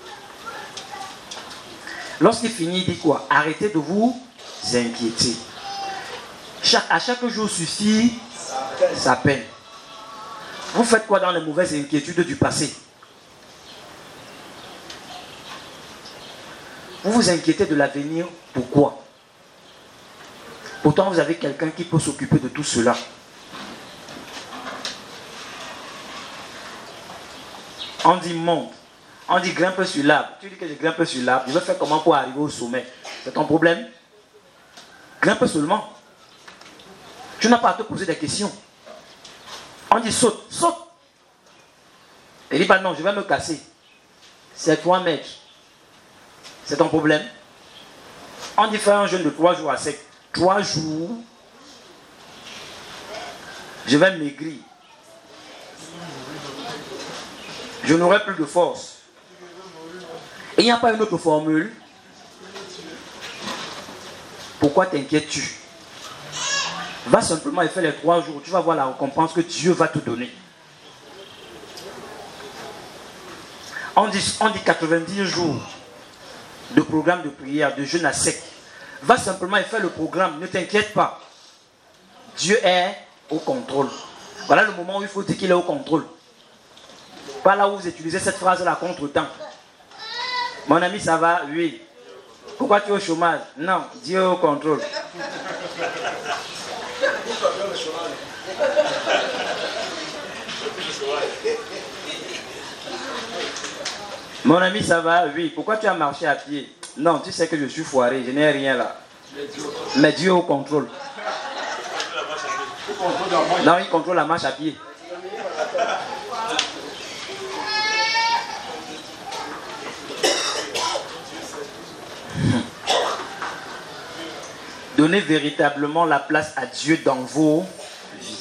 Lorsqu'il finit, il dit quoi? Arrêtez de vous inquiéter. À chaque jour suffit sa peine. Vous faites quoi dans les mauvaises inquiétudes du passé? Vous vous inquiétez de l'avenir, pourquoi? Pourtant, vous avez quelqu'un qui peut s'occuper de tout cela. On dit monte, on dit grimpe sur l'arbre. Tu dis que je grimpe sur l'arbre, je vais faire comment pour arriver au sommet? C'est ton problème? Grimpe seulement. Tu n'as pas à te poser des questions. On dit saute, saute. Il dit pas non, je vais me casser. C'est toi, maître. C'est ton problème. On dit faire un jeûne de 3 jours à sec. 3 jours, je vais maigrir. Je n'aurai plus de force. Et il n'y a pas une autre formule. Pourquoi t'inquiètes-tu? Va simplement et fais les 3 jours. Tu vas voir la récompense que Dieu va te donner. On dit 90 jours de programme de prière, de jeûne à sec. Va simplement et fais le programme. Ne t'inquiète pas. Dieu est au contrôle. Voilà le moment où il faut dire qu'il est au contrôle. Pas là où vous utilisez cette phrase-là contre-temps. Mon ami, ça va? Oui. Pourquoi tu es au chômage? Non, Dieu est au contrôle. Mon ami, ça va? Oui. Pourquoi tu as marché à pied? Non, tu sais que je suis foiré, je n'ai rien là. Mais Dieu est au contrôle. Non, il contrôle la marche à pied. Donnez véritablement la place à Dieu dans vos vies.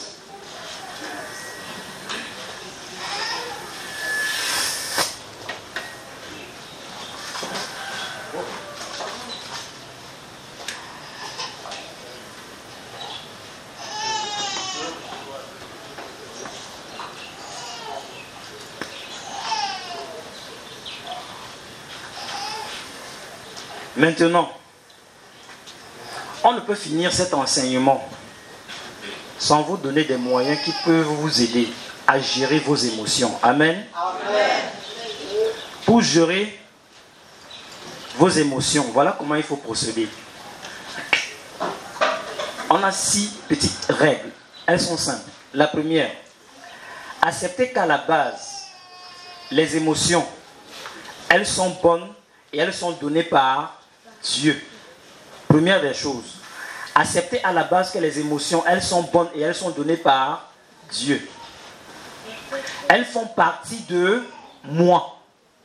Maintenant, on ne peut finir cet enseignement sans vous donner des moyens qui peuvent vous aider à gérer vos émotions. Amen. Amen. Pour gérer vos émotions, voilà comment il faut procéder. On a 6 petites règles. Elles sont simples. La première, accepter qu'à la base, les émotions, elles sont bonnes et elles sont données par Dieu. Première des choses, accepter à la base que les émotions, elles sont bonnes et elles sont données par Dieu. Elles font partie de moi.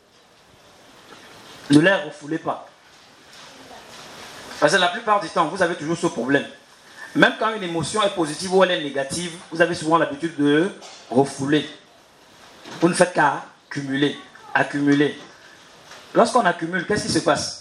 Ne les refoulez pas. Parce que la plupart du temps, vous avez toujours ce problème. Même quand une émotion est positive ou elle est négative, vous avez souvent l'habitude de refouler. Vous ne faites qu'à accumuler, accumuler. Lorsqu'on accumule, qu'est-ce qui se passe?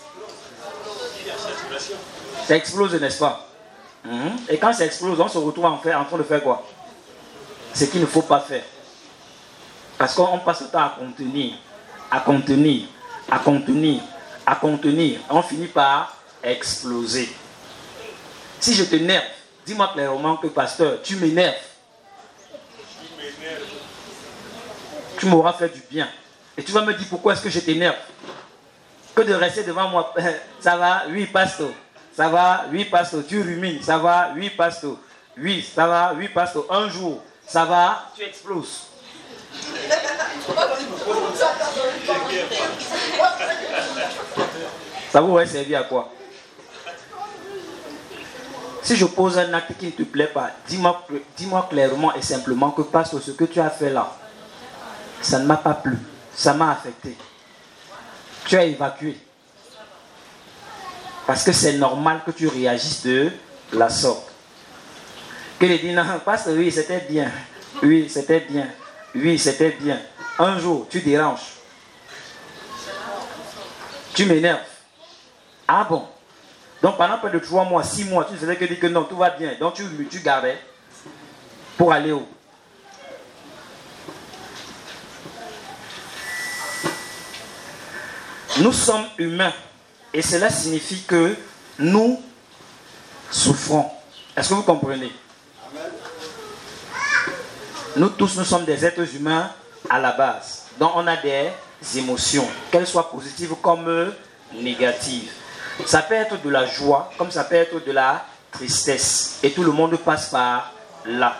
Ça explose, n'est-ce pas? Et quand ça explose, on se retrouve en train de faire quoi? Ce qu'il ne faut pas faire. Parce qu'on passe le temps à contenir, à contenir, à contenir, à contenir. On finit par exploser. Si je t'énerve, dis-moi clairement que pasteur, tu m'énerves. Tu m'auras fait du bien. Et tu vas me dire pourquoi est-ce que je t'énerve? Que de rester devant moi. Ça va? Oui, pasteur. Ça va? Oui, pasteur. Tu rumines. Ça va? Oui, pasteur. Oui, ça va? Oui, pasteur. Un jour, ça va? Tu exploses. Ça vous aurait servi à quoi? Si je pose un acte qui ne te plaît pas, dis-moi clairement et simplement que pasteur, ce que tu as fait là, ça ne m'a pas plu. Ça m'a affecté. Tu as évacué. Parce que c'est normal que tu réagisses de la sorte. Que les dit non, pasteur, oui, c'était bien. Oui, c'était bien. Oui, c'était bien. Un jour, tu déranges. Tu m'énerves. Ah bon? Donc pendant près de 3 mois, 6 mois, tu ne faisais que dire que non, tout va bien. Donc tu gardais pour aller où? Nous sommes humains et cela signifie que nous souffrons. Est-ce que vous comprenez? Nous tous, nous sommes des êtres humains à la base. Donc on a des émotions, qu'elles soient positives comme négatives. Ça peut être de la joie, comme ça peut être de la tristesse. Et tout le monde passe par là.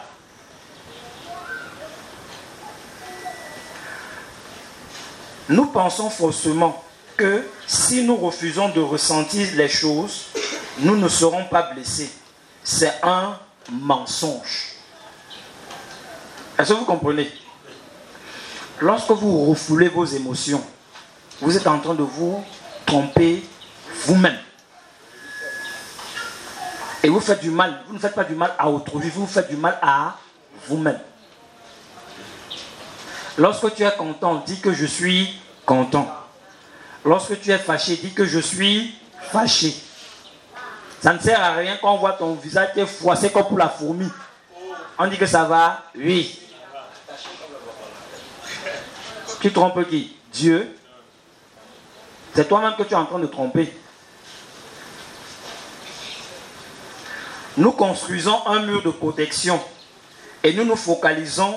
Nous pensons faussement que si nous refusons de ressentir les choses, nous ne serons pas blessés. C'est un mensonge. Est-ce que vous comprenez? Lorsque vous refoulez vos émotions, vous êtes en train de vous tromper vous-même. Et vous faites du mal. Vous ne faites pas du mal à autrui, vous faites du mal à vous-même. Lorsque tu es content, dis que je suis content. Lorsque tu es fâché, dis que je suis fâché. Ça ne sert à rien quand on voit ton visage qui est froissé comme pour la fourmi. On dit que ça va? Oui. Tu trompes qui? Dieu. C'est toi-même que tu es en train de tromper. Nous construisons un mur de protection et nous nous focalisons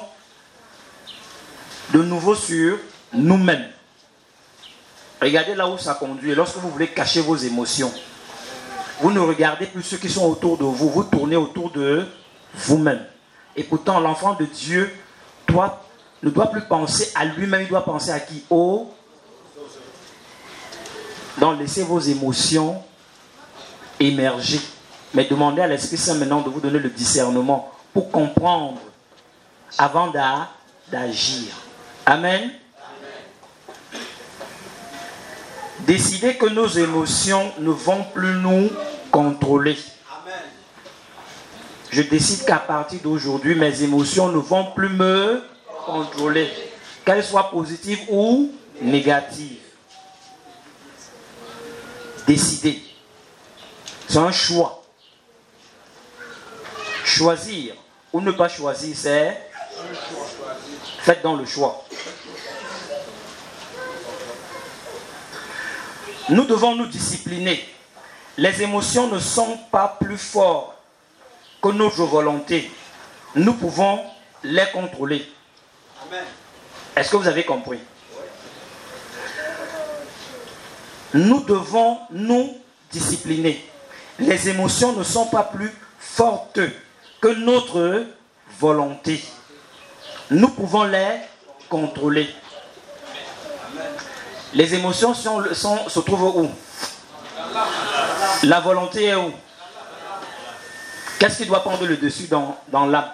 de nouveau sur nous-mêmes. Regardez là où ça conduit. Lorsque vous voulez cacher vos émotions, vous ne regardez plus ceux qui sont autour de vous, vous tournez autour de vous-même. Et pourtant, l'enfant de Dieu ne doit plus penser à lui-même, il doit penser à qui? Donc laissez vos émotions émerger. Mais demandez à l'Esprit Saint maintenant de vous donner le discernement pour comprendre avant d'agir. Amen. Décidez que nos émotions ne vont plus nous contrôler. Amen. Je décide qu'à partir d'aujourd'hui, mes émotions ne vont plus me contrôler, qu'elles soient positives ou négatives. Décidez. C'est un choix. Choisir ou ne pas choisir, c'est faites dans le choix. Nous devons nous discipliner. Les émotions ne sont pas plus fortes que notre volonté. Nous pouvons les contrôler. Amen. Est-ce que vous avez compris? Nous devons nous discipliner. Les émotions ne sont pas plus fortes que notre volonté. Nous pouvons les contrôler. Les émotions se trouvent où? La volonté est où? Qu'est-ce qui doit prendre le dessus dans l'âme?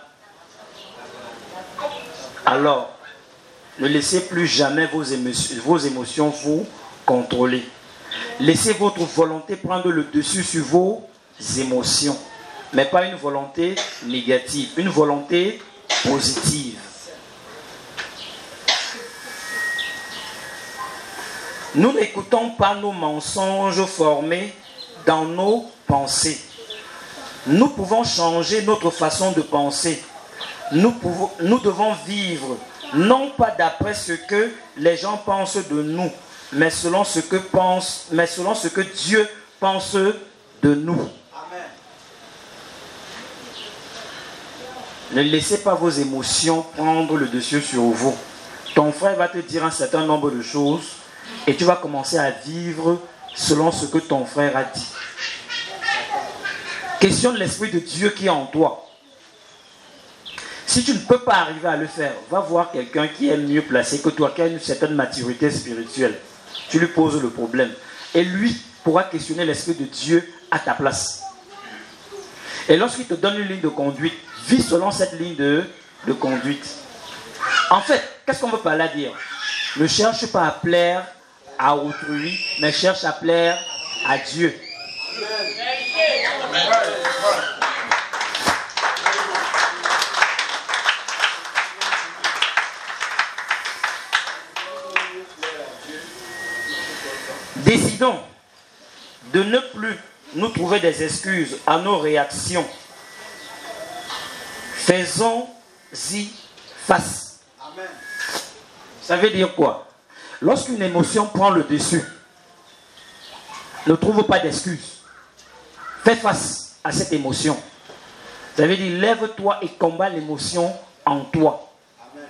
Alors, ne laissez plus jamais vos émotions vous contrôler. Laissez votre volonté prendre le dessus sur vos émotions. Mais pas une volonté négative, une volonté positive. Nous n'écoutons pas nos mensonges formés dans nos pensées. Nous pouvons changer notre façon de penser. Nous devons vivre, non pas d'après ce que les gens pensent de nous, mais selon ce que Dieu pense de nous. Amen. Ne laissez pas vos émotions prendre le dessus sur vous. Ton frère va te dire un certain nombre de choses et tu vas commencer à vivre selon ce que ton frère a dit. Questionne l'Esprit de Dieu qui est en toi. Si tu ne peux pas arriver à le faire, va voir quelqu'un qui est mieux placé que toi, qui a une certaine maturité spirituelle. Tu lui poses le problème. Et lui pourra questionner l'Esprit de Dieu à ta place. Et lorsqu'il te donne une ligne de conduite, vis selon cette ligne de conduite. En fait, qu'est-ce qu'on veut par là dire? Ne cherche pas à plaire à autrui, mais cherche à plaire à Dieu. Amen. de ne plus nous trouver des excuses à nos réactions. Faisons-y face. Amen. Ça veut dire quoi? Lorsqu'une émotion prend le dessus, ne trouve pas d'excuses. Fais face à cette émotion. Ça veut dire lève-toi et combat l'émotion en toi. Amen.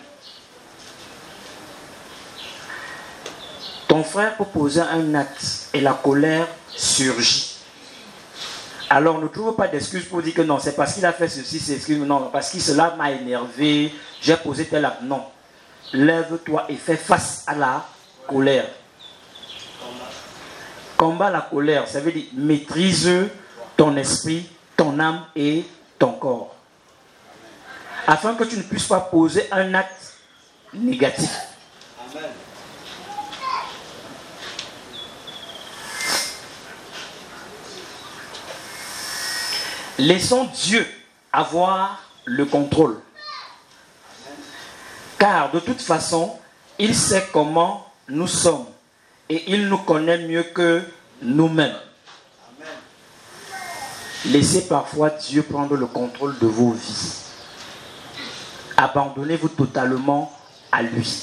Ton frère peut poser un acte et la colère surgit. Alors ne trouve pas d'excuses pour dire que non, c'est parce qu'il a fait ceci, c'est excuse, non, parce que cela m'a énervé, j'ai posé tel acte. Non. Lève-toi et fais face à la colère. Combat la colère, ça veut dire maîtrise ton esprit, ton âme et ton corps. Afin que tu ne puisses pas poser un acte négatif. Amen. Laissons Dieu avoir le contrôle. Car de toute façon, il sait comment nous sommes et il nous connaît mieux que nous-mêmes. Amen. Laissez parfois Dieu prendre le contrôle de vos vies. Abandonnez-vous totalement à lui.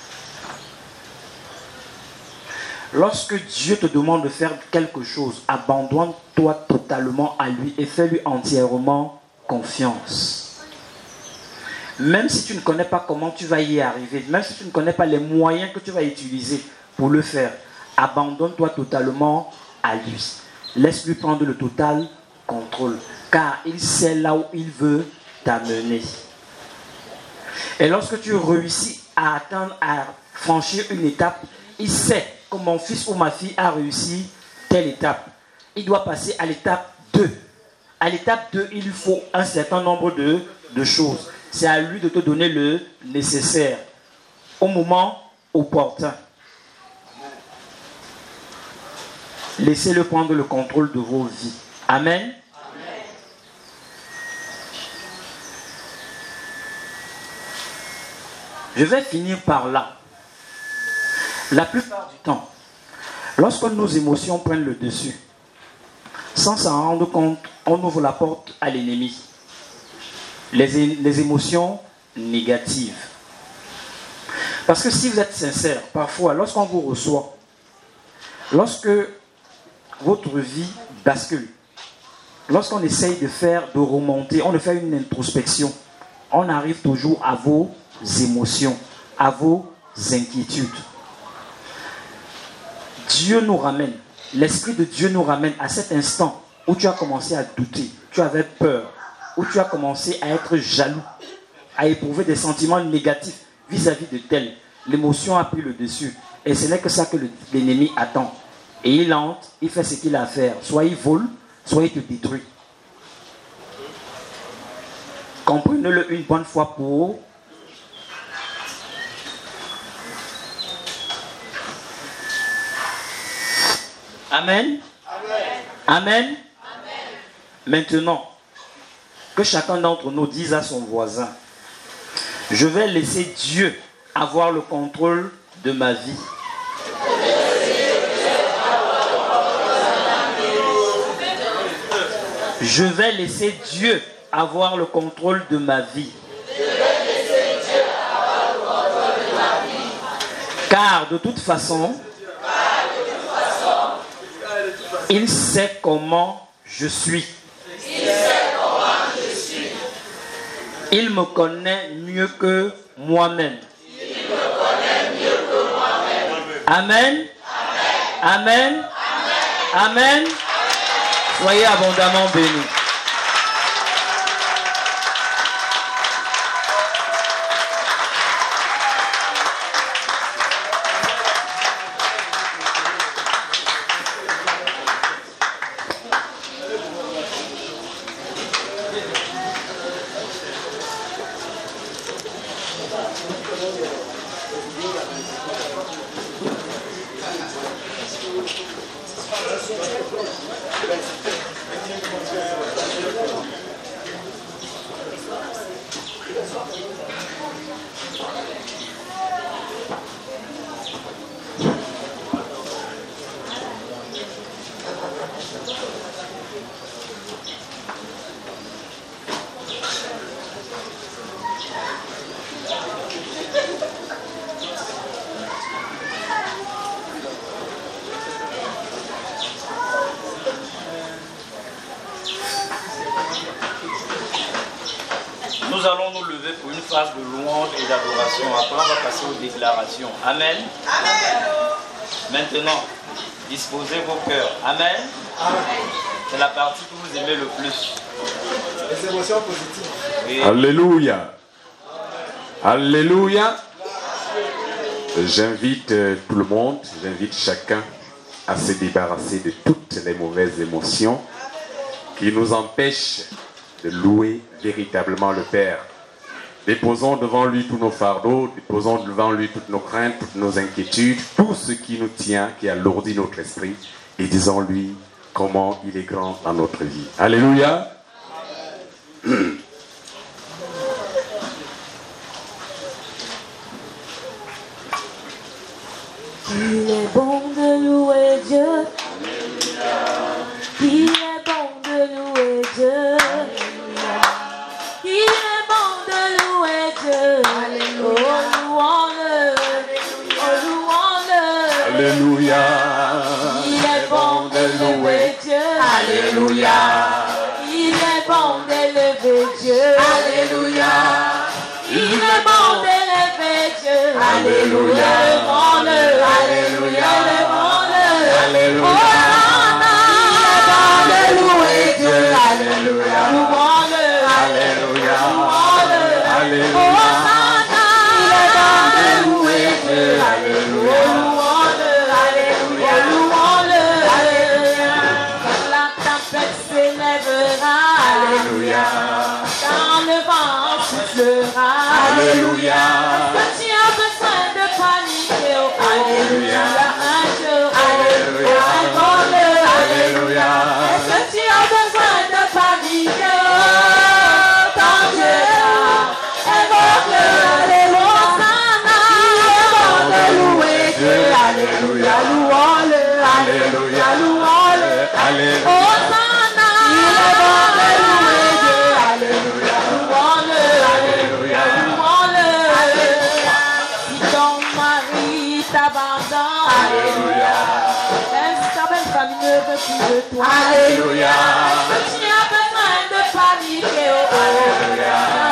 Lorsque Dieu te demande de faire quelque chose, abandonne-toi totalement à lui et fais-lui entièrement confiance. Même si tu ne connais pas comment tu vas y arriver, même si tu ne connais pas les moyens que tu vas utiliser pour le faire, abandonne-toi totalement à lui. Laisse-lui prendre le total contrôle, car il sait là où il veut t'amener. Et lorsque tu réussis à atteindre, à franchir une étape, il sait que mon fils ou ma fille a réussi telle étape. Il doit passer à l'étape 2. À l'étape 2, il lui faut un certain nombre de choses. C'est à lui de te donner le nécessaire au moment opportun. Laissez-le prendre le contrôle de vos vies. Amen. Amen. Je vais finir par là. La plupart du temps, lorsque nos émotions prennent le dessus, sans s'en rendre compte, on ouvre la porte à l'ennemi. Les émotions négatives. Parce que si vous êtes sincère, parfois, lorsqu'on vous reçoit, lorsque votre vie bascule, lorsqu'on essaye de remonter, on fait une introspection, on arrive toujours à vos émotions, à vos inquiétudes. Dieu nous ramène, l'Esprit de Dieu nous ramène à cet instant où tu as commencé à douter, tu avais peur, où tu as commencé à être jaloux, à éprouver des sentiments négatifs vis-à-vis de tel. L'émotion a pris le dessus. Et ce n'est que ça que l'ennemi attend. Et il entre, il fait ce qu'il a à faire. Soit il vole, soit il te détruit. Comprenez-le une bonne fois pour... Amen. Amen. Amen. Maintenant, que chacun d'entre nous dise à son voisin, je vais laisser Dieu avoir le contrôle de ma vie. Je vais laisser Dieu avoir le contrôle de ma vie. Car de toute façon, il sait comment je suis. Il me connaît mieux que moi-même. Amen. Amen. Amen. Soyez abondamment bénis. une phase de louange et d'adoration. Après, on va passer aux déclarations. Amen. Amen. Maintenant, disposez vos cœurs. Amen. C'est la partie que vous aimez le plus. Les émotions positives. Et Alléluia. Alléluia. J'invite tout le monde, j'invite chacun à se débarrasser de toutes les mauvaises émotions qui nous empêchent de louer véritablement le Père. Déposons devant lui tous nos fardeaux, déposons devant lui toutes nos craintes, toutes nos inquiétudes, tout ce qui nous tient, qui alourdit notre esprit, et disons-lui comment il est grand dans notre vie. Alléluia. Il est bon de louer Dieu. Il est bon de louer Dieu. Il est bon de louer Dieu. Oh, louons-le. Oh, louons-le. Alléluia. Il est bon de louer Dieu. Alléluia. Il est bon d'élever Dieu. Alléluia. Il est bon d'élever Dieu. Alléluia. Élevons-le. Alléluia. Élevons-le. Alléluia. Il est bon de louer Dieu. Alléluia. Louons-le. Alléluia. Louons-le. Alléluia. Il est bon de louer Dieu. Alléluia. Louons-le. Alléluia. Louons-le. Alléluia. La tempête s'élèvera. Alléluia. Quand le vent soufflera. Alléluia. Est-ce que tu as besoin de paniquer? Oh, Alléluia. Un jour, Alléluia. Invoque-le. Alléluia. Est-ce que tu as besoin de paniquer? Oh, quand Dieu est là, invoque-le. Alléluia. Il est bon de louer Dieu. Alléluia. Louons-le. Alléluia. Louons-le. Alléluia. Hosanna. Il est bon de louer Dieu. Alléluia. Louons-le. Alléluia. Louons-le. Si ton mari t'abandonne, Alléluia. même si ta belle famille ne veut plus de toi, Alléluia. est-ce que tu as besoin de paniquer? Oh, Alléluia.